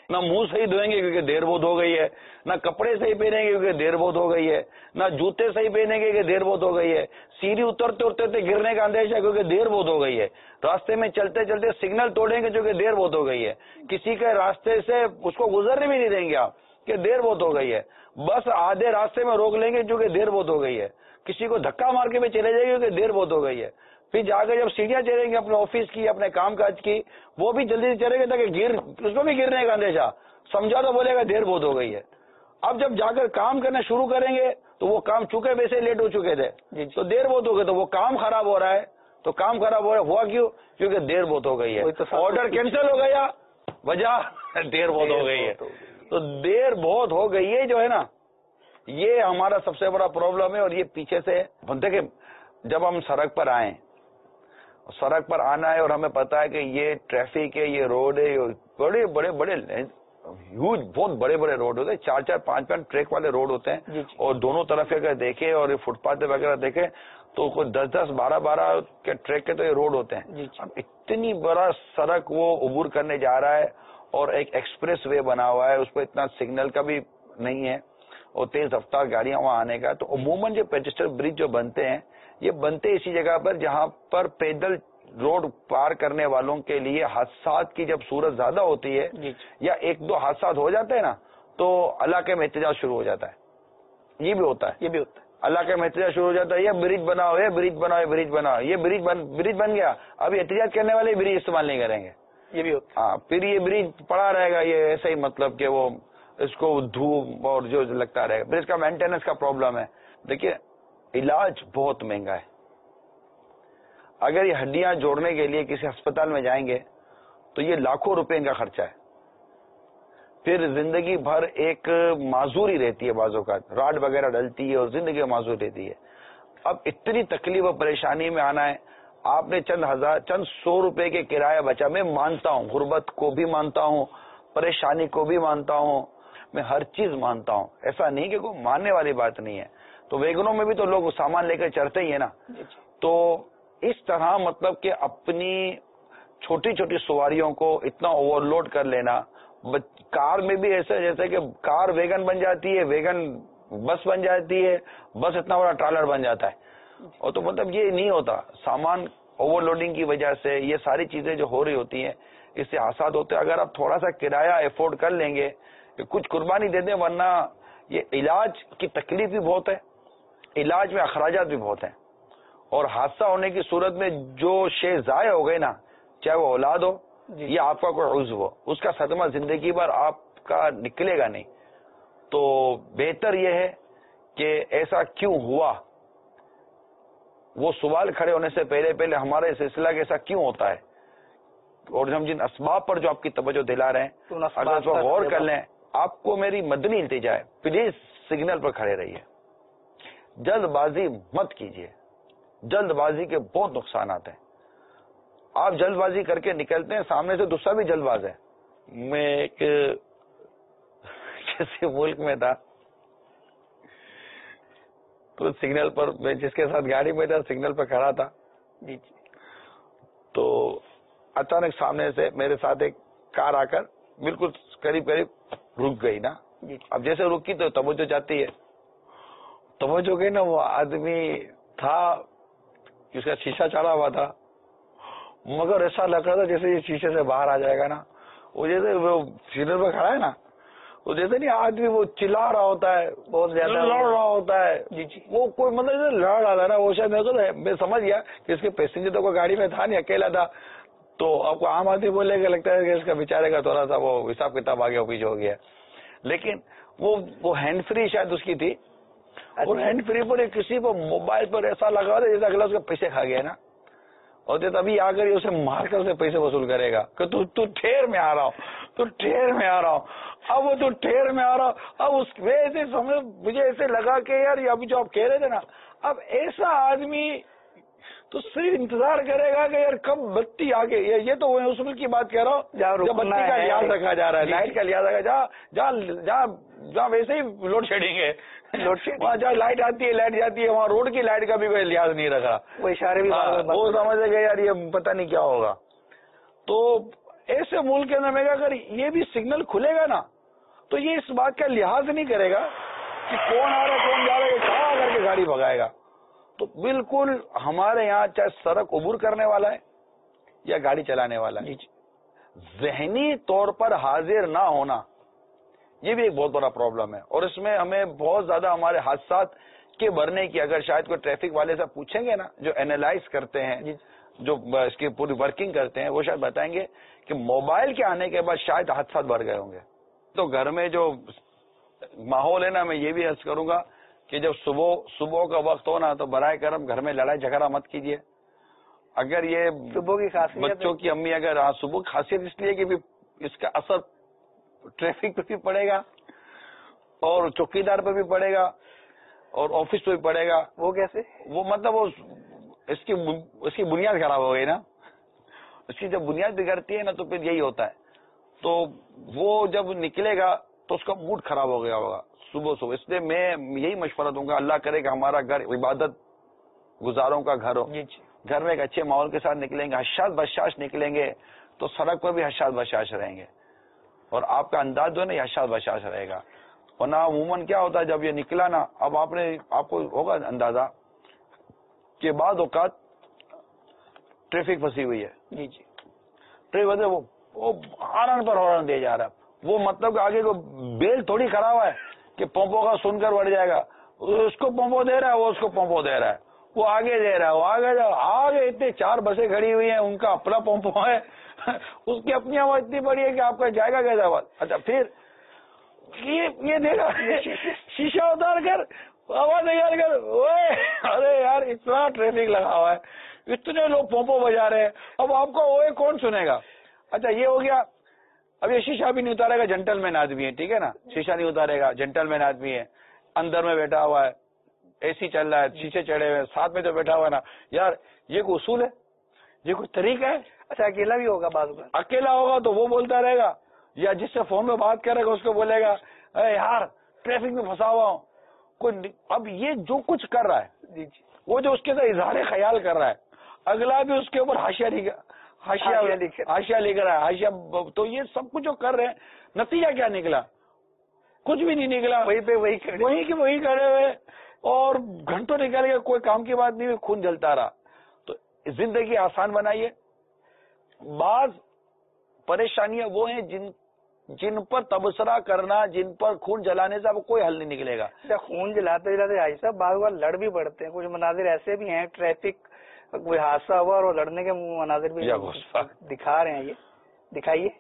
[SPEAKER 3] نہ منہ صحیح دھوئیں گے کیونکہ دیر بہت ہو گئی ہے، نہ کپڑے صحیح پہنیں گے کیونکہ دیر بہت ہو گئی ہے، نہ جوتے صحیح پہنیں گے کہ دیر بہت ہو گئی ہے، سیڑھی اترتے اترتے گرنے کا اندیشہ کیونکہ دیر بہت ہو گئی ہے، راستے میں چلتے چلتے سگنل توڑیں گے کیونکہ دیر بہت ہو گئی ہے، کسی کے راستے سے اس کو گزرنے بھی نہیں دیں گے آپ کہ دیر بہت ہو گئی ہے، بس آدھے راستے میں روک لیں گے کیونکہ دیر بہت ہو گئی ہے، کسی کو دھکا مار کے بھی چلے جائیں گے کیونکہ دیر بہت ہو گئی ہے، پھر جا کے جب سیڑھیاں چلیں گے اپنے آفس کی اپنے کام کاج کی وہ بھی جلدی سے چلیں گے تاکہ گر اس کو بھی گرنے کا اندیشہ، سمجھا تو بولے گا دیر بہت ہو گئی ہے۔ اب جب جا کر کام کرنا شروع کریں گے تو وہ کام چکے ویسے لیٹ ہو چکے تھے تو دیر بہت ہو گئی، تو وہ کام خراب ہو رہا ہے، تو کام خراب ہو رہا ہے ہوا کیوں؟ کیونکہ دیر بہت ہو گئی ہے، آرڈر کینسل ہو گیا، وجہ دیر بہت ہو گئی ہے۔ تو دیر بہت ہو گئی ہے جو ہے نا، یہ ہمارا سب سے بڑا پرابلم ہے، اور یہ پیچھے سے دیکھیں جب ہم سڑک پر آئیں، سڑک پر آنا ہے اور ہمیں پتا ہے کہ یہ ٹریفک ہے، یہ روڈ ہے، بڑے بڑے بڑے ہیوج بہت بڑے بڑے روڈ ہوتے ہیں، چار چار پانچ پانچ ٹریک والے روڈ ہوتے ہیں، اور دونوں طرف اگر دیکھیں اور فٹ پاتھ وغیرہ دیکھیں تو کوئی دس دس بارہ بارہ کے ٹریک کے تو یہ روڈ ہوتے ہیں۔ اب اتنی بڑا سڑک وہ عبور کرنے جا رہا ہے اور ایک ایکسپریس وے بنا ہوا ہے، اس پہ اتنا سگنل کا بھی نہیں ہے اور تیز رفتار گاڑیاں وہاں آنے کا، تو عموماً جو پیڈسٹل برج جو بنتے ہیں یہ بنتے اسی جگہ پر جہاں پر پیدل روڈ پار کرنے والوں کے لیے حادثات کی جب صورت زیادہ ہوتی ہے یا ایک دو حادثات ہو جاتے ہیں نا تو علاقے میں احتجاج شروع ہو جاتا ہے، یہ بھی ہوتا ہے یہ بھی ہوتا ہے علاقے میں احتجاج شروع ہو جاتا ہے، یہ برج بناؤ یہ برج بناؤ یہ برج بناؤ یہ برج بن برج بن گیا، ابھی احتجاج کرنے والے برج استعمال نہیں کریں گے، یہ بھی ہوتا ہے ہاں، پھر یہ برج پڑا رہے گا، یہ ایسا ہی مطلب کہ وہ اس کو دھوپ اور جو لگتا رہے گا، پھر اس کا مینٹیننس کا پرابلم ہے۔ دیکھیے علاج بہت مہنگا ہے، اگر یہ ہڈیاں جوڑنے کے لیے کسی ہسپتال میں جائیں گے تو یہ لاکھوں روپے ان کا خرچہ ہے، پھر زندگی بھر ایک معذوری رہتی ہے، بعض اوقات راڈ وغیرہ ڈلتی ہے اور زندگی میں معذور رہتی ہے۔ اب اتنی تکلیف اور پریشانی میں آنا ہے، آپ نے چند ہزار چند سو روپے کے کرایہ بچا، میں مانتا ہوں غربت کو بھی مانتا ہوں، پریشانی کو بھی مانتا ہوں، میں ہر چیز مانتا ہوں، ایسا نہیں کہ کوئی ماننے والی بات نہیں ہے، تو ویگنوں میں بھی تو لوگ سامان لے کر چڑھتے ہی ہیں نا، تو اس طرح مطلب کہ اپنی چھوٹی چھوٹی سواریوں کو اتنا اوور لوڈ کر لینا، کار میں بھی ایسے جیسے کہ کار ویگن بن جاتی ہے، ویگن بس بن جاتی ہے، بس اتنا بڑا ٹرالر بن جاتا ہے، اور تو مطلب یہ نہیں ہوتا، سامان اوور لوڈنگ کی وجہ سے یہ ساری چیزیں جو ہو رہی ہوتی ہیں اس سے حادثات ہوتے ہیں۔ اگر آپ تھوڑا سا کرایہ افورڈ کر لیں گے، کچھ قربانی دے دیں، ورنہ یہ علاج کی تکلیف بھی بہت ہے، علاج میں اخراجات بھی بہت ہیں، اور حادثہ ہونے کی صورت میں جو شے ضائع ہو گئے نا، چاہے وہ اولاد ہو یا آپ کا کوئی عضو ہو، اس کا صدمہ زندگی بھر آپ کا نکلے گا نہیں، تو بہتر یہ ہے کہ ایسا کیوں ہوا، وہ سوال کھڑے ہونے سے پہلے پہلے ہمارے سلسلہ کے ایسا کیوں ہوتا ہے، اور ہم جن اسباب پر جو آپ کی توجہ دلا رہے ہیں اگر اس پر غور کر لیں، آپ کو میری مدنی التجا ہے، پلیز سگنل پر کھڑے رہیے، جلد بازی مت کیجیے، جلد بازی کے بہت نقصانات ہیں، آپ جلد بازی کر کے نکلتے ہیں، سامنے سے دوسرا بھی جلد باز ہے۔ میں ایک کسی ملک میں تھا تو سگنل پر میں جس کے ساتھ گاڑی میں تھا سگنل پر کھڑا تھا، تو اچانک سامنے سے میرے ساتھ ایک کار آ کر بالکل قریب قریب رک گئی نا، اب جیسے رکی تو توجہ جاتی ہے، توجہ گئی نا، وہ آدمی تھا اس کا شیشہ چڑھا ہوا تھا، مگر ایسا لگ رہا تھا جیسے یہ شیشے سے باہر آ جائے گا نا، وہ جیسے وہ سگنل پہ کھڑا ہے نا، وہ جیسے نہیں آدمی وہ چلا رہا ہوتا ہے، بہت زیادہ لڑ رہا ہوتا ہے، جی جی وہ کوئی مطلب لڑ رہا تھا نا، وہ شاید میں سمجھ گیا کہ اس کے پیسنجر تو کوئی گاڑی میں تھا نہیں، اکیلا تھا، تو آپ کو عام آدمی بولے کہ لگتا ہے کہ اس کا بیچارے کا تھوڑا سا وہ حساب کتاب آگے پیچھے ہو گیا، لیکن وہ وہ ہینڈ فری شاید اس کی تھی، اور ہینڈ فری پر کسی کو موبائل پر ایسا لگا تھا جیسے اگلا اس کے پیسے کھا گیا نا، اور تبھی آ کر اسے مار کر اسے پیسے وصول کرے گا کہ تو تو ٹھیر میں آ رہا ہوں، تو ٹھیر میں آ رہا ہوں، اب وہ تو ٹھیر میں آ رہا ہوں، اب اس ویسے سمجھ مجھے ایسے لگا کہ یار ابھی جو آپ کہہ رہے تھے نا، اب ایسا آدمی تو صرف انتظار کرے گا کہ یار کب بتی آگے، یہ تو اس ملک کی بات کہہ رہا ہوں جب بتی کا لحاظ رکھا جا رہا ہے، لائٹ کا لحاظ رکھا جہاں جہاں جہاں جہاں ویسے ہی لوڈ شیڈنگ ہے، لوڈ شیڈنگ وہاں جہاں لائٹ آتی ہے لائٹ جاتی ہے، وہاں روڈ کی لائٹ کا بھی کوئی لحاظ نہیں رکھا، وہ اشارے بھی وہ سمجھے گا یار یہ پتہ نہیں کیا ہوگا، تو
[SPEAKER 5] ایسے ملک کے اندر میں اگر یہ بھی سگنل کھلے گا نا تو یہ اس بات کا لحاظ نہیں کرے گا کہ کون آ رہا ہے کون جا رہا ہے, کہاں کر کے گاڑی بھگائے گا. تو بالکل ہمارے یہاں چاہے سڑک عبور کرنے والا ہے یا گاڑی چلانے والا ہے, ذہنی طور پر حاضر نہ ہونا یہ بھی ایک بہت بڑا پرابلم ہے. اور اس میں ہمیں بہت زیادہ ہمارے حادثات کے بڑھنے کی, اگر شاید کوئی ٹریفک والے سے پوچھیں گے نا, جو اینالائز کرتے ہیں, جو اس کی پوری ورکنگ کرتے ہیں, وہ شاید بتائیں گے کہ موبائل کے آنے کے بعد شاید حادثات بڑھ گئے ہوں گے. تو گھر میں جو ماحول ہے نا, میں یہ بھی عرض کروں گا کہ جب صبح صبح کا وقت ہو نا تو برائے کرم گھر میں لڑائی جھگڑا مت کیجیے. اگر یہ
[SPEAKER 9] صبح کی خاصیت
[SPEAKER 5] بچوں کی امی اگر ہاں صبح کی خاصیت اس لیے کہ بھی اس کا اثر ٹریفک پہ بھی پڑے گا اور چوکیدار پہ بھی پڑے گا اور آفس پہ بھی پڑے گا.
[SPEAKER 9] وہ کیسے؟
[SPEAKER 5] وہ مطلب وہ اس کی اس کی بنیاد خراب ہو گئی نا, اس کی جب بنیاد بگڑتی ہے نا تو پھر یہی ہوتا ہے. تو وہ جب نکلے گا تو اس کا موڈ خراب ہو گیا ہوگا صبح صبح. اس لیے میں یہی مشورہ دوں گا, اللہ کرے کہ ہمارا گھر عبادت گزاروں کا گھر ہو, گھر میں ایک اچھے ماحول کے ساتھ نکلیں گے, حشاش بشاش نکلیں گے تو سڑک پر بھی حشاش بشاش رہیں گے اور آپ کا انداز جو ہے نا یہ حشاش بشاش رہے گا. ورنہ عموماً کیا ہوتا ہے جب یہ نکلا نا, اب آپ نے آپ کو ہوگا اندازہ کہ بعض اوقات ٹریفک پھنسی ہوئی ہے,
[SPEAKER 9] جی جی
[SPEAKER 5] ٹریفک وہ وہ ہارن پر ہارن دے جا رہا ہے, وہ مطلب کہ آگے کو بیل تھوڑی کھڑا ہوا ہے کہ پمپوں کا سن کر بڑھ جائے گا, اس کو پمپو دے رہا ہے, وہ اس کو پمپو دے رہا ہے, وہ آگے دے رہا ہے, وہ آگے جا آگے اتنے چار بسیں کھڑی ہوئی ہیں, ان کا اپنا پمپو ہے, اس کی اپنی آواز اتنی بڑی ہے کہ آپ کا جائے گا کیسا آواز. اچھا پھر یہ دیکھا شیشہ اتار کر آواز نکال کر, ارے یار اتنا ٹریفک لگا ہوا ہے, اتنے لوگ پمپو بجا رہے ہیں, اب آپ کا اوے کون سنے گا. اچھا یہ ہو گیا. اب یہ شیشہ بھی نہیں اتارے گا, جنٹل مین آدمی ہے, ٹھیک ہے نا, شیشہ نہیں اتارے گا, جنٹل مین آدمی ہے, اندر میں بیٹھا ہوا ہے, اے سی چل رہا ہے, شیشے چڑھے ہوئے, ساتھ میں جو بیٹھا ہوا ہے نا, یار یہ کوئی اصول ہے, یہ کوئی طریقہ ہے.
[SPEAKER 9] اچھا اکیلا بھی ہوگا بعض اوقات,
[SPEAKER 5] اکیلا ہوگا تو وہ بولتا رہے گا, یا جس سے فون میں بات کرے گا اس کو بولے گا اے یار ٹریفک میں پھنسا ہوا ہوں کوئی. اب یہ جو کچھ کر رہا ہے
[SPEAKER 9] جی جی
[SPEAKER 5] وہ جو اس کے ساتھ اظہار خیال کر رہا ہے, اگلا بھی اس کے اوپر حاشیہ لکھ حاشیہ لکھ رہا ہے, حاشیہ. تو یہ سب کچھ جو کر رہے ہیں, نتیجہ کیا نکلا؟ کچھ بھی نہیں نکلا,
[SPEAKER 9] وہی پہ وہی
[SPEAKER 5] وہی کے وہی کھڑے ہوئے اور گھنٹوں نکل گئے, کوئی کام کی بات نہیں, خون جلتا رہا. تو زندگی آسان بنائیے. بعض پریشانیاں وہ ہیں جن جن پر تبصرہ کرنا, جن پر خون جلانے سے اب کوئی حل نہیں نکلے گا.
[SPEAKER 9] خون جلاتے جلاتے آئی صاحب بعض بار لڑ بھی پڑتے ہیں. کچھ مناظر ایسے بھی ہیں, ٹریفک کوئی حادثہ ہوا اور لڑنے کے مناظر بھی دکھا رہے ہیں. یہ دکھائیے.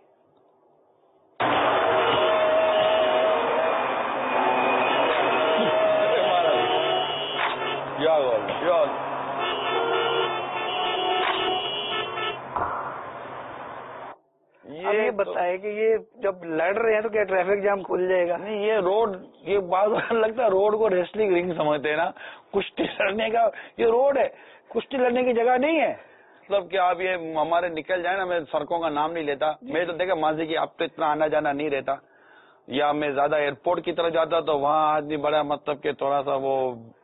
[SPEAKER 9] یہ بتائے کہ یہ جب لڑ رہے ہیں تو کیا ٹریفک جام کھل جائے گا؟
[SPEAKER 5] نہیں, یہ روڈ, یہ بات لگتا ہے روڈ کو ریسلنگ رنگ سمجھتے ہیں نا, کشتی لڑنے کا یہ روڈ ہے, کشتی لڑنے کی جگہ نہیں ہے. مطلب کہ آپ یہ ہمارے نکل جائیں نا, میں سڑکوں کا نام نہیں لیتا, میں تو دیکھا ماضی کی اب تو اتنا آنا جانا نہیں رہتا, یا میں زیادہ ایئرپورٹ کی طرف جاتا تو وہاں آدمی بڑا مطلب کہ تھوڑا سا وہ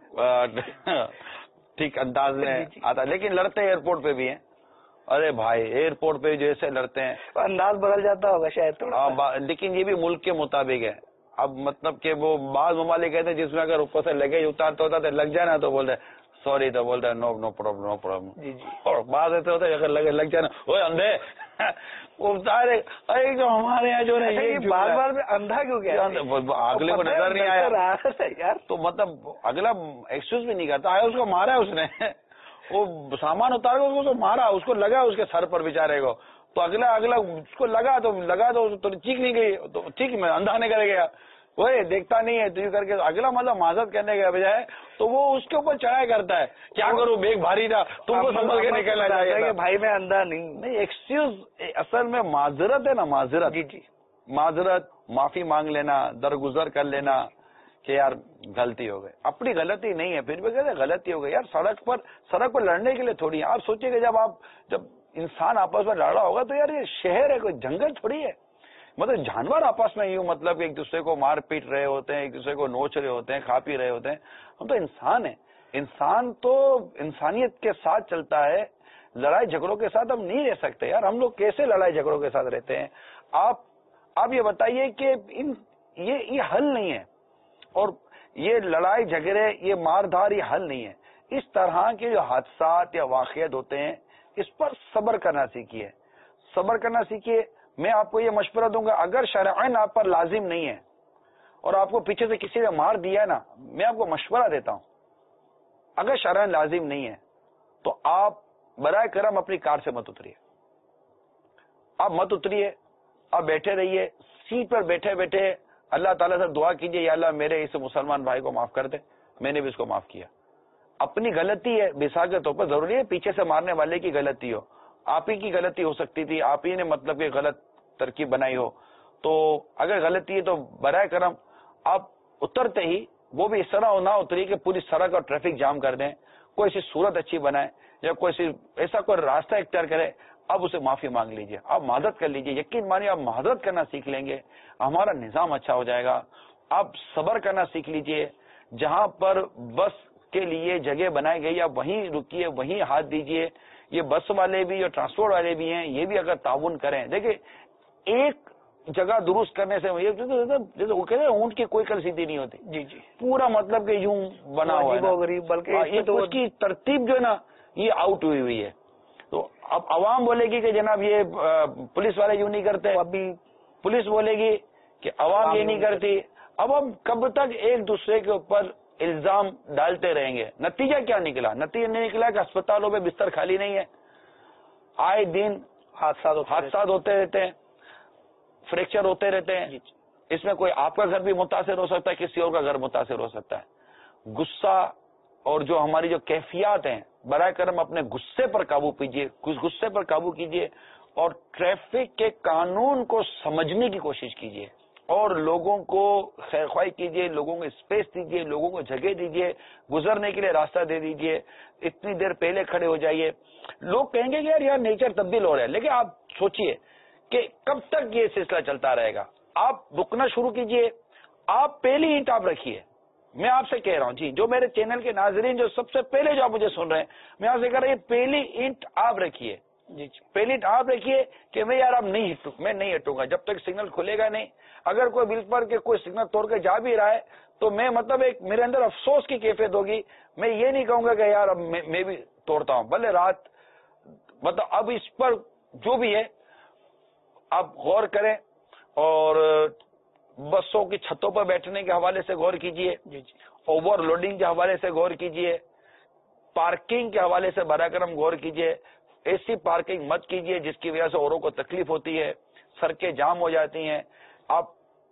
[SPEAKER 5] ٹھیک انداز میں آتا, لیکن لڑتے ایئرپورٹ پہ بھی ہیں. ارے بھائی ایئرپورٹ پہ جیسے لڑتے ہیں
[SPEAKER 9] انداز بدل جاتا ہوگا شاید تھوڑا,
[SPEAKER 5] لیکن یہ بھی ملک کے مطابق ہے. اب مطلب کہ وہ بعض ممالک کہتے ہیں جس میں اگر اوپر سے لگے اتارتا ہوتا تو لگ جائے نا تو بول رہے سوری, تو بول رہے نو نو پرابلم نو پرابلم.
[SPEAKER 9] جی جی.
[SPEAKER 5] اور بعض ایسے ہوتا ہے اگر لگے لگ جائے نا وہ اندھے وہ سارے, ارے جو ہمارے یہاں جو ہے
[SPEAKER 9] بار بار میں اندھا کیوں کیا,
[SPEAKER 5] اگلے کو نظر نہیں آیا
[SPEAKER 9] یار,
[SPEAKER 5] تو مطلب اگلا ایکسکیوز بھی نہیں کرتا, آیا اس کو مارا ہے اس نے, وہ سامان اتار کے اس کو مارا, اس کو لگا اس کے سر پر بیچارے کو, تو اگلا اگلا اس کو لگا تو لگا تو چیخ نہیں گئی, تو ٹھیک میں اندھا نہیں کر گیا, وہ دیکھتا نہیں ہے تو کر کے اگلا مطلب معذرت کرنے کے بجائے تو وہ اس کے اوپر چڑھائی کرتا ہے, کیا کروں بیگ بھاری تھا تم کو سنبھل کے نکلنا چاہیے
[SPEAKER 9] بھائی میں اندھا نہیں.
[SPEAKER 5] نہیں ایکسکیوز اصل میں معذرت ہے نا, معذرت.
[SPEAKER 9] جی جی,
[SPEAKER 5] معذرت, معافی مانگ لینا, درگزر کر لینا کہ یار غلطی ہو گئی, اپنی غلطی نہیں ہے پھر بھی کہتے غلطی ہو گئی. یار سڑک پر سڑک پر لڑنے کے لیے تھوڑی ہے. آپ سوچیے کہ جب آپ جب انسان آپس میں لڑ رہا ہوگا تو یار یہ شہر ہے, کوئی جنگل تھوڑی ہے. مطلب جانور آپس میں یوں مطلب ایک دوسرے کو مار پیٹ رہے ہوتے ہیں, ایک دوسرے کو نوچ رہے ہوتے ہیں, کھا پی رہے ہوتے ہیں. ہم تو انسان ہیں, انسان تو انسانیت کے ساتھ چلتا ہے,
[SPEAKER 10] لڑائی جھگڑوں کے ساتھ ہم نہیں رہ سکتے یار. ہم لوگ کیسے لڑائی جھگڑوں کے ساتھ رہتے ہیں؟ آپ آپ یہ بتائیے کہ ان یہ یہ حل نہیں ہے, اور یہ لڑائی جھگڑے, یہ مار دھار, یہ حل نہیں ہے. اس طرح کے جو حادثات یا واقعات ہوتے ہیں اس پر صبر کرنا سیکھیے, صبر کرنا سیکھیے. میں آپ کو یہ مشورہ دوں گا, اگر شرعاً آپ پر لازم نہیں ہے اور آپ کو پیچھے سے کسی نے مار دیا ہے نا, میں آپ کو مشورہ دیتا ہوں, اگر شرعاً لازم نہیں ہے تو آپ برائے کرم اپنی کار سے مت اتریے, آپ مت اتریے, آپ بیٹھے رہیے سیٹ پر, بیٹھے بیٹھے اللہ تعالیٰ سے دعا کیجیے, یا اللہ میرے اس مسلمان بھائی کو معاف کر دے, میں نے بھی اس کو معاف کیا. اپنی غلطی ہے مثال کے طور پر, ضروری ہے پیچھے سے مارنے والے کی غلطی ہو, آپ ہی کی غلطی ہو سکتی تھی, آپ ہی نے مطلب کہ غلط ترکیب بنائی ہو, تو اگر غلطی ہے تو برائے کرم آپ اترتے ہی وہ بھی اس طرح نہ اتری کہ پوری سڑک اور ٹریفک جام کر دیں, کوئی ایسی صورت اچھی بنائے یا کوئی ایسا کوئی راستہ اختیار کرے, اب اسے معافی مانگ لیجئے, آپ معذرت کر لیجئے. یقین مانیے آپ معذرت کرنا سیکھ لیں گے, ہمارا نظام اچھا ہو جائے گا. آپ صبر کرنا سیکھ لیجئے, جہاں پر بس کے لیے جگہ بنائی گئی آپ وہیں رکیے, وہیں ہاتھ دیجئے. یہ بس والے بھی اور ٹرانسپورٹ والے بھی ہیں, یہ بھی اگر تعاون کریں, دیکھیں ایک جگہ درست کرنے سے جیسے وہ کہتے ہیں اونٹ کی کوئی کل سیدھی نہیں ہوتی, جی جی پورا مطلب کہ یوں بنا ہوا ہے غریب, بلکہ اس کی ترتیب جو ہے نا یہ آؤٹ ہوئی ہوئی ہے. تو اب عوام بولے گی کہ جناب یہ پولیس والے یوں نہیں کرتے, ابھی پولیس بولے گی کہ عوام یہ نہیں کرتی. اب ہم کب تک ایک دوسرے کے اوپر الزام ڈالتے رہیں گے؟ نتیجہ کیا نکلا؟ نتیجہ نہیں نکلا کہ اسپتالوں میں بستر خالی نہیں ہے, آئے دن حادثات حادثات ہوتے رہتے ہیں, فریکچر ہوتے رہتے ہیں. اس میں کوئی آپ کا گھر بھی متاثر ہو سکتا ہے, کسی اور کا گھر متاثر ہو سکتا ہے. غصہ اور جو ہماری جو کیفیات ہیں, برائے کرم اپنے غصے پر قابو کیجیے, غصے پر قابو کیجیے اور ٹریفک کے قانون کو سمجھنے کی کوشش کیجیے, اور لوگوں کو خیر خواہی کیجیے, لوگوں کو اسپیس دیجیے, لوگوں کو جگہ دیجیے, گزرنے کے لیے راستہ دے دیجیے. اتنی دیر پہلے کھڑے ہو جائیے. لوگ کہیں گے کہ یار یار نیچر تبدیل ہو رہا ہے, لیکن آپ سوچئے کہ کب تک یہ سلسلہ چلتا رہے گا؟ آپ رکنا شروع کیجئے, آپ پہلی اینٹ آپ رکھیے. میں آپ سے کہہ رہا ہوں جی, جو میرے چینل کے ناظرین جو سب سے پہلے جو آپ مجھے سن رہے ہیں, میں آپ سے کہہ رہا ہوں یہ پہلی اینٹ آپ رکھیے, جی پہلی اینٹ آپ رکھیے کہ میں یار اب نہیں ہٹوں, میں نہیں ہٹوں گا جب تک سگنل کھلے گا نہیں. اگر کوئی بل پر کے کوئی سگنل توڑ کے جا بھی رہا ہے تو میں مطلب ایک میرے اندر افسوس کی کیفیت ہوگی, میں یہ نہیں کہوں گا کہ یار اب میں بھی توڑتا ہوں. بھلے رات مطلب اب اس پر جو بھی ہے آپ غور کریں, اور بسوں کی چھتوں پر بیٹھنے کے حوالے سے غور کیجئے, اوور لوڈنگ کے حوالے سے غور کیجئے, پارکنگ کے حوالے سے براہ کرم غور کیجئے. ایسی پارکنگ مت کیجئے جس کی وجہ سے اوروں کو تکلیف ہوتی ہے, سڑکیں جام ہو جاتی ہیں. آپ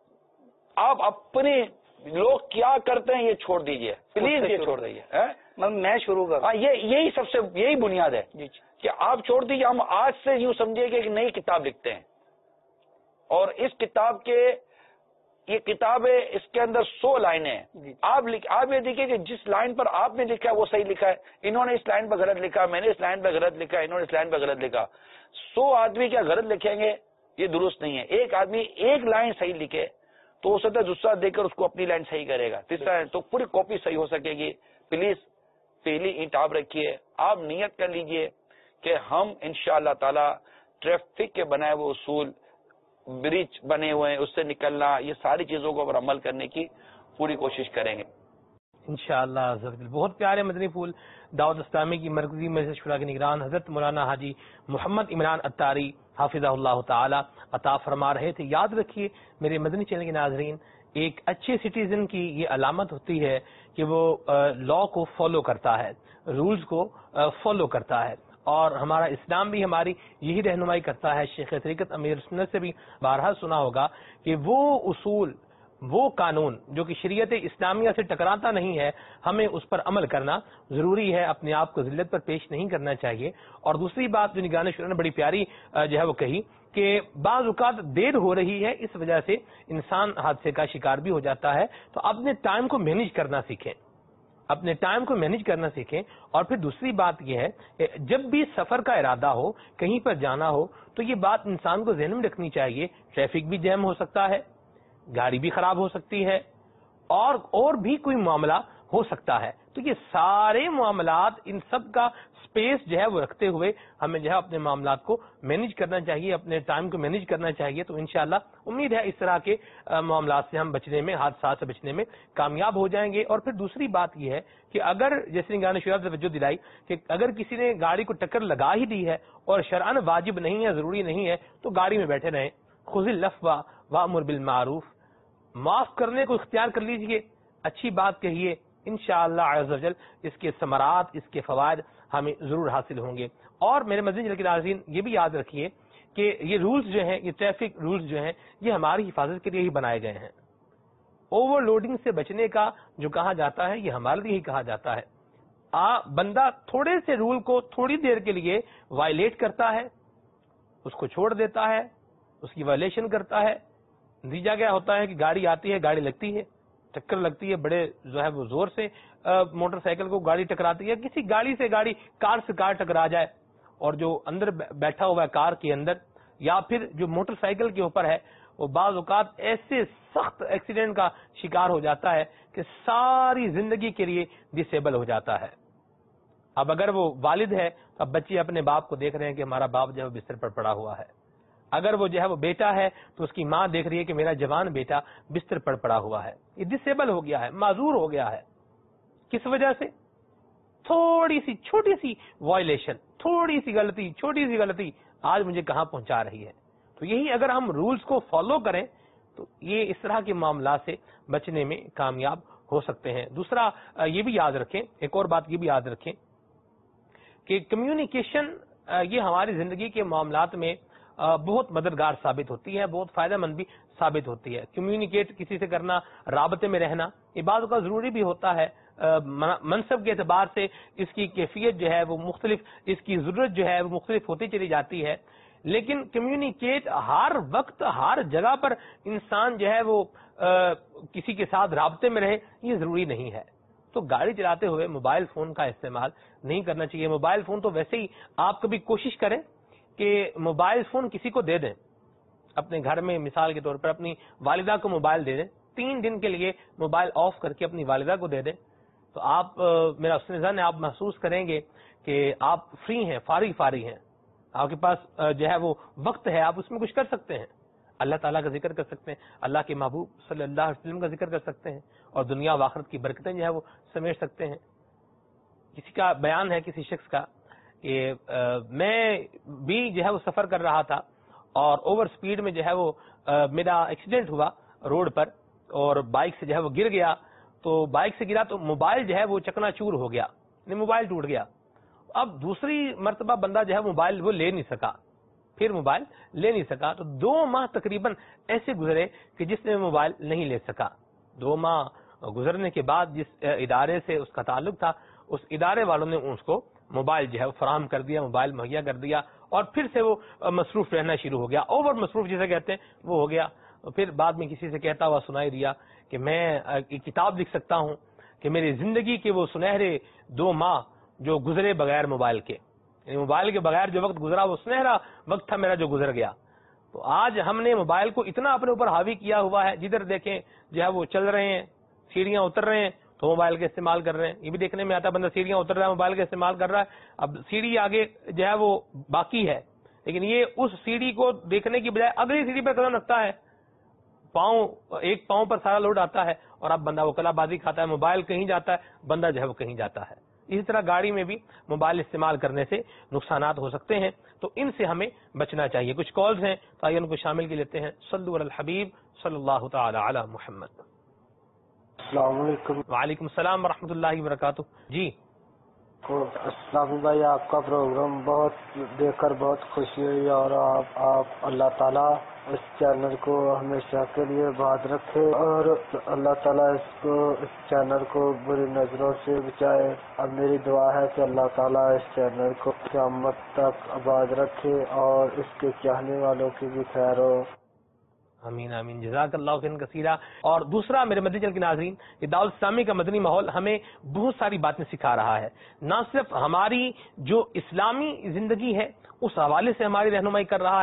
[SPEAKER 10] آپ اپنے لوگ کیا کرتے ہیں یہ چھوڑ دیجئے پلیز, یہ چھوڑ دیجیے.
[SPEAKER 9] میں شروع کروں,
[SPEAKER 10] ہاں یہ یہی سب سے یہی بنیاد ہے کہ آپ چھوڑ دیجیے. ہم آج سے یوں سمجھیے کہ ایک نئی کتاب لکھتے ہیں, اور اس کتاب کے یہ کتاب ہے, اس کے اندر سو لائنیں ہیں. آپ آپ یہ دیکھیے کہ جس لائن پر آپ نے لکھا ہے وہ صحیح لکھا ہے, انہوں نے اس لائن پر غلط لکھا, میں نے اس لائن پر غلط لکھا, انہوں نے اس لائن پر غلط لکھا. سو آدمی کیا غلط لکھیں گے یہ درست نہیں ہے. ایک آدمی ایک لائن صحیح لکھے تو ہو سکتا ہے دوسرا دیکھ کر اس کو اپنی لائن صحیح کرے گا, تیسرا تو پوری کاپی صحیح ہو سکے گی. پلیز پہلی اینٹ آپ رکھیے, آپ نیت کر لیجئے کہ ہم انشاءاللہ تعالی ٹریفک کے بنائے ہوئے اصول, برج بنے ہوئے ہیں اس سے نکلنا, یہ ساری چیزوں کو عمل کرنے کی پوری کوشش کریں گے
[SPEAKER 2] انشاءاللہ. بہت پیارے مدنی پھول دعوت اسلامی کی مرکزی مجلس شورا کے نگران حضرت مولانا حاجی محمد عمران اتاری حافظہ اللہ تعالی عطا فرما رہے تھے. یاد رکھیے میرے مدنی چینل کے ناظرین, ایک اچھے سٹیزن کی یہ علامت ہوتی ہے کہ وہ لا کو فالو کرتا ہے, رولز کو فالو کرتا ہے, اور ہمارا اسلام بھی ہماری یہی رہنمائی کرتا ہے. شیخ طریقت امیر سنت سے بھی بارہا سنا ہوگا کہ وہ اصول, وہ قانون جو کہ شریعت اسلامیہ سے ٹکراتا نہیں ہے, ہمیں اس پر عمل کرنا ضروری ہے, اپنے آپ کو ذلت پر پیش نہیں کرنا چاہیے. اور دوسری بات جو نگران شورا نے بڑی پیاری جو ہے وہ کہی کہ بعض اوقات دیر ہو رہی ہے, اس وجہ سے انسان حادثے کا شکار بھی ہو جاتا ہے. تو اپنے ٹائم کو مینیج کرنا سیکھیں, اپنے ٹائم کو مینیج کرنا سیکھیں. اور پھر دوسری بات یہ ہے کہ جب بھی سفر کا ارادہ ہو, کہیں پر جانا ہو, تو یہ بات انسان کو ذہن میں رکھنی چاہیے, ٹریفک بھی جیم ہو سکتا ہے, گاڑی بھی خراب ہو سکتی ہے, اور اور بھی کوئی معاملہ ہو سکتا ہے. تو یہ سارے معاملات، ان سب کا اسپیس جو ہے وہ رکھتے ہوئے ہمیں جو ہے اپنے معاملات کو مینیج کرنا چاہیے، اپنے ٹائم کو مینیج کرنا چاہیے. تو انشاءاللہ امید ہے اس طرح کے معاملات سے ہم بچنے میں، حادثات سے بچنے میں کامیاب ہو جائیں گے. اور پھر دوسری بات یہ ہے کہ اگر جیسے نگران شورا نے توجہ دلائی کہ اگر کسی نے گاڑی کو ٹکر لگا ہی دی ہے اور شرعاً واجب نہیں ہے، ضروری نہیں ہے، تو گاڑی میں بیٹھے رہیں. خذ العفو وامر بالمعروف، معاف کرنے کو اختیار کر لیجئے، اچھی بات کہیے. انشاءاللہ عز و جل اس کے ثمرات، اس کے فوائد ہمیں ضرور حاصل ہوں گے. اور میرے مزید کے ناظرین یہ بھی یاد رکھیے کہ یہ رولز جو ہیں، یہ ٹریفک رولز جو ہیں، یہ ہماری حفاظت کے لیے ہی بنائے گئے ہیں. اوور لوڈنگ سے بچنے کا جو کہا جاتا ہے یہ ہمارے لیے ہی کہا جاتا ہے. آ بندہ تھوڑے سے رول کو تھوڑی دیر کے لیے وائلیٹ کرتا ہے، اس کو چھوڑ دیتا ہے، اس کی وائلیشن کرتا ہے. نتیجہ کیا ہوتا ہے کہ گاڑی آتی ہے، گاڑی لگتی ہے، ٹکر لگتی ہے، بڑے جو ہے وہ زور سے موٹر سائیکل کو گاڑی ٹکراتی ہے. کسی گاڑی سے گاڑی، کار سے کار ٹکرا جائے اور جو اندر بیٹھا ہوا ہے کار کے اندر یا پھر جو موٹر سائیکل کے اوپر ہے وہ بعض اوقات ایسے سخت ایکسیڈنٹ کا شکار ہو جاتا ہے کہ ساری زندگی کے لیے ڈسیبل ہو جاتا ہے. اب اگر وہ والد ہے تو اب بچے اپنے باپ کو دیکھ رہے ہیں کہ ہمارا باپ جو ہے بستر پر پڑا ہوا ہے. اگر وہ جو ہے وہ بیٹا ہے تو اس کی ماں دیکھ رہی ہے کہ میرا جوان بیٹا بستر پر پڑا ہوا ہے، یہ ڈسیبل ہو گیا ہے، معذور ہو گیا ہے. کس وجہ سے؟ تھوڑی سی چھوٹی سی وائلیشن، تھوڑی سی غلطی، چھوٹی سی غلطی آج مجھے کہاں پہنچا رہی ہے. تو یہی اگر ہم رولز کو فالو کریں تو یہ اس طرح کے معاملات سے بچنے میں کامیاب ہو سکتے ہیں. دوسرا یہ بھی یاد رکھیں، ایک اور بات یہ بھی یاد رکھیں کہ کمیونیکیشن یہ ہماری زندگی کے معاملات میں بہت مددگار ثابت ہوتی ہے، بہت فائدہ مند بھی ثابت ہوتی ہے. کمیونیکیٹ کسی سے کرنا، رابطے میں رہنا، یہ بعض اوقات ضروری بھی ہوتا ہے. منصب کے اعتبار سے اس کی کیفیت جو ہے وہ مختلف، اس کی ضرورت جو ہے وہ مختلف ہوتی چلی جاتی ہے. لیکن کمیونیکیٹ ہر وقت ہر جگہ پر انسان جو ہے وہ کسی کے ساتھ رابطے میں رہے، یہ ضروری نہیں ہے. تو گاڑی چلاتے ہوئے موبائل فون کا استعمال نہیں کرنا چاہیے. موبائل فون تو ویسے ہی آپ کبھی کوشش کریں کہ موبائل فون کسی کو دے دیں اپنے گھر میں، مثال کے طور پر اپنی والدہ کو موبائل دے دیں، تین دن کے لیے موبائل آف کر کے اپنی والدہ کو دے دیں. تو آپ، میرا حسن ظن ہے، آپ محسوس کریں گے کہ آپ فری ہیں، فارغ فارغ ہیں، آپ کے پاس جو ہے وہ وقت ہے، آپ اس میں کچھ کر سکتے ہیں. اللہ تعالیٰ کا ذکر کر سکتے ہیں، اللہ کے محبوب صلی اللہ علیہ وسلم کا ذکر کر سکتے ہیں، اور دنیا و آخرت کی برکتیں جو ہے وہ سمیٹ سکتے ہیں. کسی کا بیان ہے کسی شخص کا کہ میں بھی جو ہے وہ سفر کر رہا تھا اور اوور سپیڈ میں جو ہے وہ میرا ایکسیڈنٹ ہوا روڈ پر اور بائک سے جو ہے وہ گر گیا. تو بائک سے گرا تو موبائل جو ہے وہ چکنا چور ہو گیا، موبائل ٹوٹ گیا. اب دوسری مرتبہ بندہ جو ہے موبائل وہ لے نہیں سکا، پھر موبائل لے نہیں سکا. تو دو ماہ تقریباً ایسے گزرے کہ جس میں موبائل نہیں لے سکا. دو ماہ گزرنے کے بعد جس ادارے سے اس کا تعلق تھا، اس ادارے والوں نے اس کو موبائل جو ہے فراہم کر دیا، موبائل مہیا کر دیا، اور پھر سے وہ مصروف رہنا شروع ہو گیا. اوور مصروف جسے کہتے ہیں وہ ہو گیا. پھر بعد میں کسی سے کہتا ہوا سنائی دیا کہ میں ایک کتاب لکھ سکتا ہوں کہ میری زندگی کے وہ سنہرے دو ماہ جو گزرے بغیر موبائل کے، یعنی موبائل کے بغیر جو وقت گزرا وہ سنہرا وقت تھا میرا جو گزر گیا. تو آج ہم نے موبائل کو اتنا اپنے اوپر حاوی کیا ہوا ہے، جدھر دیکھیں جو ہے وہ چل رہے ہیں، سیڑھیاں اتر رہے ہیں تو موبائل کا استعمال کر رہے ہیں. یہ بھی دیکھنے میں آتا ہے بندہ سیڑھیاں اتر رہا ہے، موبائل کا استعمال کر رہا ہے. اب سیڑھی آگے جو ہے وہ باقی ہے، لیکن یہ اس سیڑھی کو دیکھنے کی بجائے اگلی سیڑھی پر قدم رکھتا ہے، پاؤں ایک پاؤں پر سارا لوڈ آتا ہے اور اب بندہ وہ کلا بازی کھاتا ہے، موبائل کہیں جاتا ہے، بندہ جو ہے وہ کہیں جاتا ہے. اسی طرح گاڑی میں بھی موبائل استعمال کرنے سے نقصانات ہو سکتے ہیں، تو ان سے ہمیں بچنا چاہیے. کچھ کالز ہیں تو آئیے ان کو شامل کر لیتے ہیں. صلو علی الحبیب صلی اللہ تعالی علی محمد.
[SPEAKER 11] السلام علیکم.
[SPEAKER 2] وعلیکم السلام ورحمۃ اللہ وبرکاتہ. جی
[SPEAKER 11] اسلامی بھائی، آپ کا پروگرام بہت دیکھ کر بہت خوشی ہوئی، اور آپ آپ اللہ تعالیٰ اس چینل کو ہمیشہ کے لیے آباد رکھے، اور اللہ تعالیٰ اس کو اس چینل کو بری نظروں سے بچائے. اب میری دعا ہے کہ اللہ تعالیٰ اس چینل کو قیامت تک آباد رکھے اور اس کے چاہنے والوں کی بھی خیر ہو.
[SPEAKER 2] آمین آمین. جزاک اللہ خیرا کثیرا. اور دوسرا میرے مدنی چینل کے ناظرین، یہ دعوت اسلامی کا مدنی ماحول ہمیں بہت ساری باتیں سکھا رہا ہے. نہ صرف ہماری جو اسلامی زندگی ہے اس حوالے سے ہماری رہنمائی کر رہا ہے،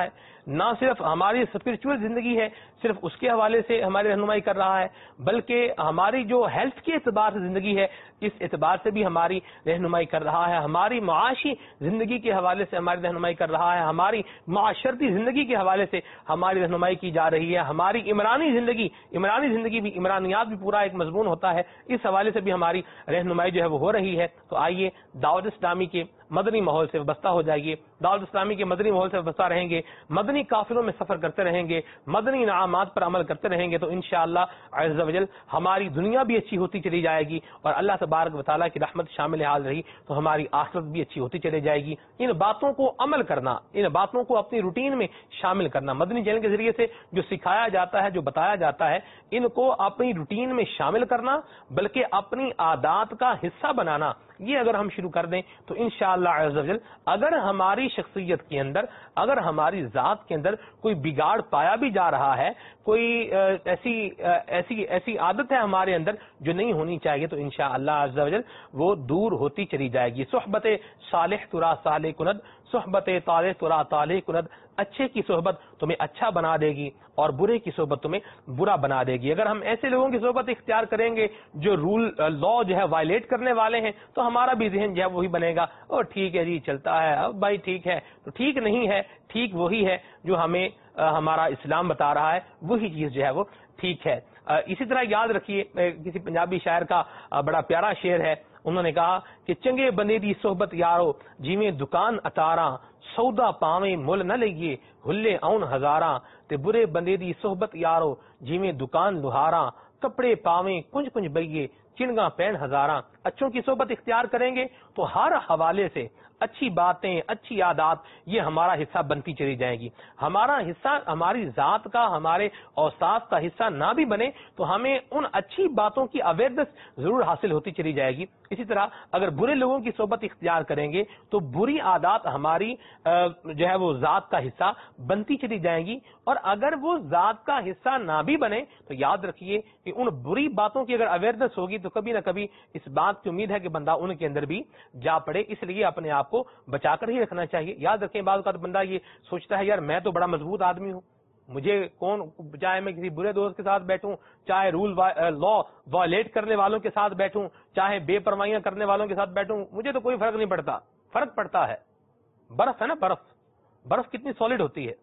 [SPEAKER 2] نہ صرف ہماری اسپرچل زندگی ہے صرف اس کے حوالے سے ہماری رہنمائی کر رہا ہے، بلکہ ہماری جو ہیلتھ کے اعتبار سے زندگی ہے اس اعتبار سے بھی ہماری رہنمائی کر رہا ہے، ہماری معاشی زندگی کے حوالے سے ہماری رہنمائی کر رہا ہے، ہماری معاشرتی زندگی کے حوالے سے ہماری رہنمائی کی جا رہی ہے، ہماری عمرانی زندگی عمرانی زندگی بھی عمرانیات بھی پورا ایک مضمون ہوتا ہے، اس حوالے سے بھی ہماری رہنمائی جو ہے وہ ہو رہی ہے۔ تو آئیے دعوت اسلامی کے مدنی ماحول سے وابستہ ہو جائیے، دعوت اسلامی کے مدنی ماحول سے وابستہ رہیں گے، مدنی قافلوں میں سفر کرتے رہیں گے، مدنی انعامات پر عمل کرتے رہیں گے تو انشاءاللہ عز و جل ہماری دنیا بھی اچھی ہوتی چلی جائے گی، اور اللہ تبارک و تعالیٰ کی رحمت شامل حال رہی تو ہماری آخرت بھی اچھی ہوتی چلی جائے گی۔ ان باتوں کو عمل کرنا، ان باتوں کو اپنی روٹین میں شامل کرنا، مدنی چینل کے ذریعے سے جو سکھایا جاتا ہے، جو بتایا جاتا ہے، ان کو اپنی روٹین میں شامل کرنا بلکہ اپنی عادات کا حصہ بنانا، یہ اگر ہم شروع کر دیں تو انشاءاللہ عز و جل اگر ہماری شخصیت کے اندر، اگر ہماری ذات کے اندر کوئی بگاڑ پایا بھی جا رہا ہے، کوئی ایسی ایسی ایسی عادت ہے ہمارے اندر جو نہیں ہونی چاہیے تو انشاءاللہ عز و جل وہ دور ہوتی چلی جائے گی۔ صحبت صالح ترا صالح کند، صحبت طالح ترا طالح کند، اچھے کی صحبت تمہیں اچھا بنا دے گی اور برے کی صحبت تمہیں برا بنا دے گی۔ اگر ہم ایسے لوگوں کی صحبت اختیار کریں گے جو رول لا جو ہے وائلیٹ کرنے والے ہیں تو ہمارا بھی ذہن جو ہے وہی بنے گا، اور ٹھیک ہے جی چلتا ہے، اب بھائی ٹھیک ہے، تو ٹھیک نہیں ہے، ٹھیک وہی ہے جو ہمیں ہمارا اسلام بتا رہا ہے، وہی چیز جو ہے وہ ٹھیک ہے۔ اسی طرح یاد رکھیے کسی پنجابی شاعر کا بڑا پیارا شعر ہے، انہوں نے کہا کہ چنگے بندے دی صحبت یارو جیویں دکان اتاراں، سودا پاویں مل نہ لئیے ہلے آؤن ہزاراں، تے برے بندے دی صحبت یارو جیویں دکان لوہاراں، کپڑے پاویں کنج کنج بئیے چنگاں پین ہزاراں۔ اچھوں کی صحبت اختیار کریں گے تو ہر حوالے سے اچھی باتیں، اچھی عادات یہ ہمارا حصہ بنتی چلی جائیں گی۔ ہمارا حصہ ہماری ذات کا، ہمارے اوصاف کا حصہ نہ بھی بنے تو ہمیں ان اچھی باتوں کی اویئرنیس ضرور حاصل ہوتی چلی جائے گی۔ اسی طرح اگر برے لوگوں کی صحبت اختیار کریں گے تو بری عادات ہماری جو ہے وہ ذات کا حصہ بنتی چلی جائیں گی، اور اگر وہ ذات کا حصہ نہ بھی بنے تو یاد رکھیے کہ ان بری باتوں کی اگر اویئرنیس ہوگی تو کبھی نہ کبھی اس بات کی امید ہے کہ بندہ ان کے اندر بھی جا پڑے، اس لیے اپنے آپ کو بچا کر ہی رکھنا چاہیے۔ یاد رکھیں بعض اوقات بندہ یہ سوچتا ہے یار میں تو بڑا مضبوط آدمی ہوں، مجھے کون، چاہے میں کسی برے دوست کے ساتھ بیٹھوں، چاہے رول لا وائلیٹ کرنے والوں کے ساتھ بیٹھوں، چاہے بے پرواہیاں کرنے والوں کے ساتھ بیٹھوں، مجھے تو کوئی فرق نہیں پڑتا۔ فرق پڑتا ہے، برف ہے نا، برف برف کتنی سالڈ ہوتی ہے،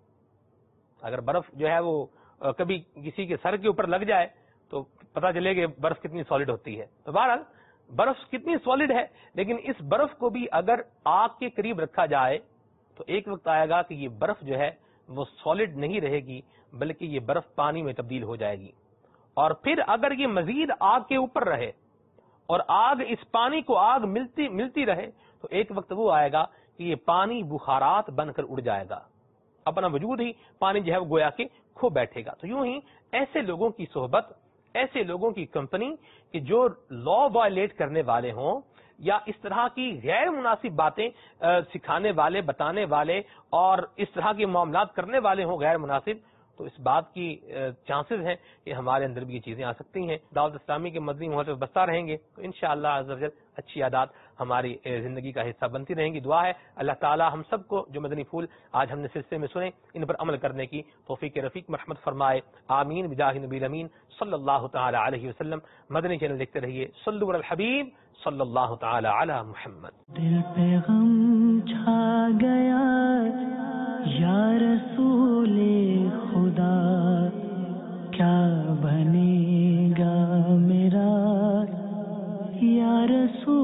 [SPEAKER 2] اگر برف جو ہے وہ کبھی کسی کے سر کے اوپر لگ جائے تو پتہ چلے کہ برف کتنی سالڈ ہوتی ہے۔ تو بہرحال برف کتنی سالڈ ہے، لیکن اس برف کو بھی اگر آگ کے قریب رکھا جائے تو ایک وقت آئے گا کہ یہ برف جو ہے وہ سالڈ نہیں رہے گی بلکہ یہ برف پانی میں تبدیل ہو جائے گی، اور پھر اگر یہ مزید آگ کے اوپر رہے اور آگ اس پانی کو آگ ملتی ملتی رہے تو ایک وقت وہ آئے گا کہ یہ پانی بخارات بن کر اڑ جائے گا، اپنا وجود ہی پانی جو ہے وہ گویا کہ کھو بیٹھے گا۔ تو یوں ہی ایسے لوگوں کی صحبت، ایسے لوگوں کی کمپنی کہ جو لا وائلیٹ کرنے والے ہوں یا اس طرح کی غیر مناسب باتیں سکھانے والے، بتانے والے اور اس طرح کے معاملات کرنے والے ہوں غیر مناسب، تو اس بات کی چانسز ہیں کہ ہمارے اندر بھی یہ چیزیں آ سکتی ہیں۔ دعوت اسلامی کے مدنی ماحول میں بستا رہیں گے تو انشاءاللہ عز و جل اچھی عادات ہماری زندگی کا حصہ بنتی رہیں گی۔ دعا ہے اللہ تعالی ہم سب کو جو مدنی پھول آج ہم نے سلسلے میں سنے ان پر عمل کرنے کی توفیق رفیق مرحمت فرمائے، آمین بجاہ نبی الامین صلی اللہ تعالی علیہ وسلم۔ مدنی چینل دیکھتے رہیے، صلوا علی الحبیب صلی اللہ تعالی علی محمد۔
[SPEAKER 1] دل پہ غم چھا گیا یا رسول خدا، کیا بنے گا میرا یا رسول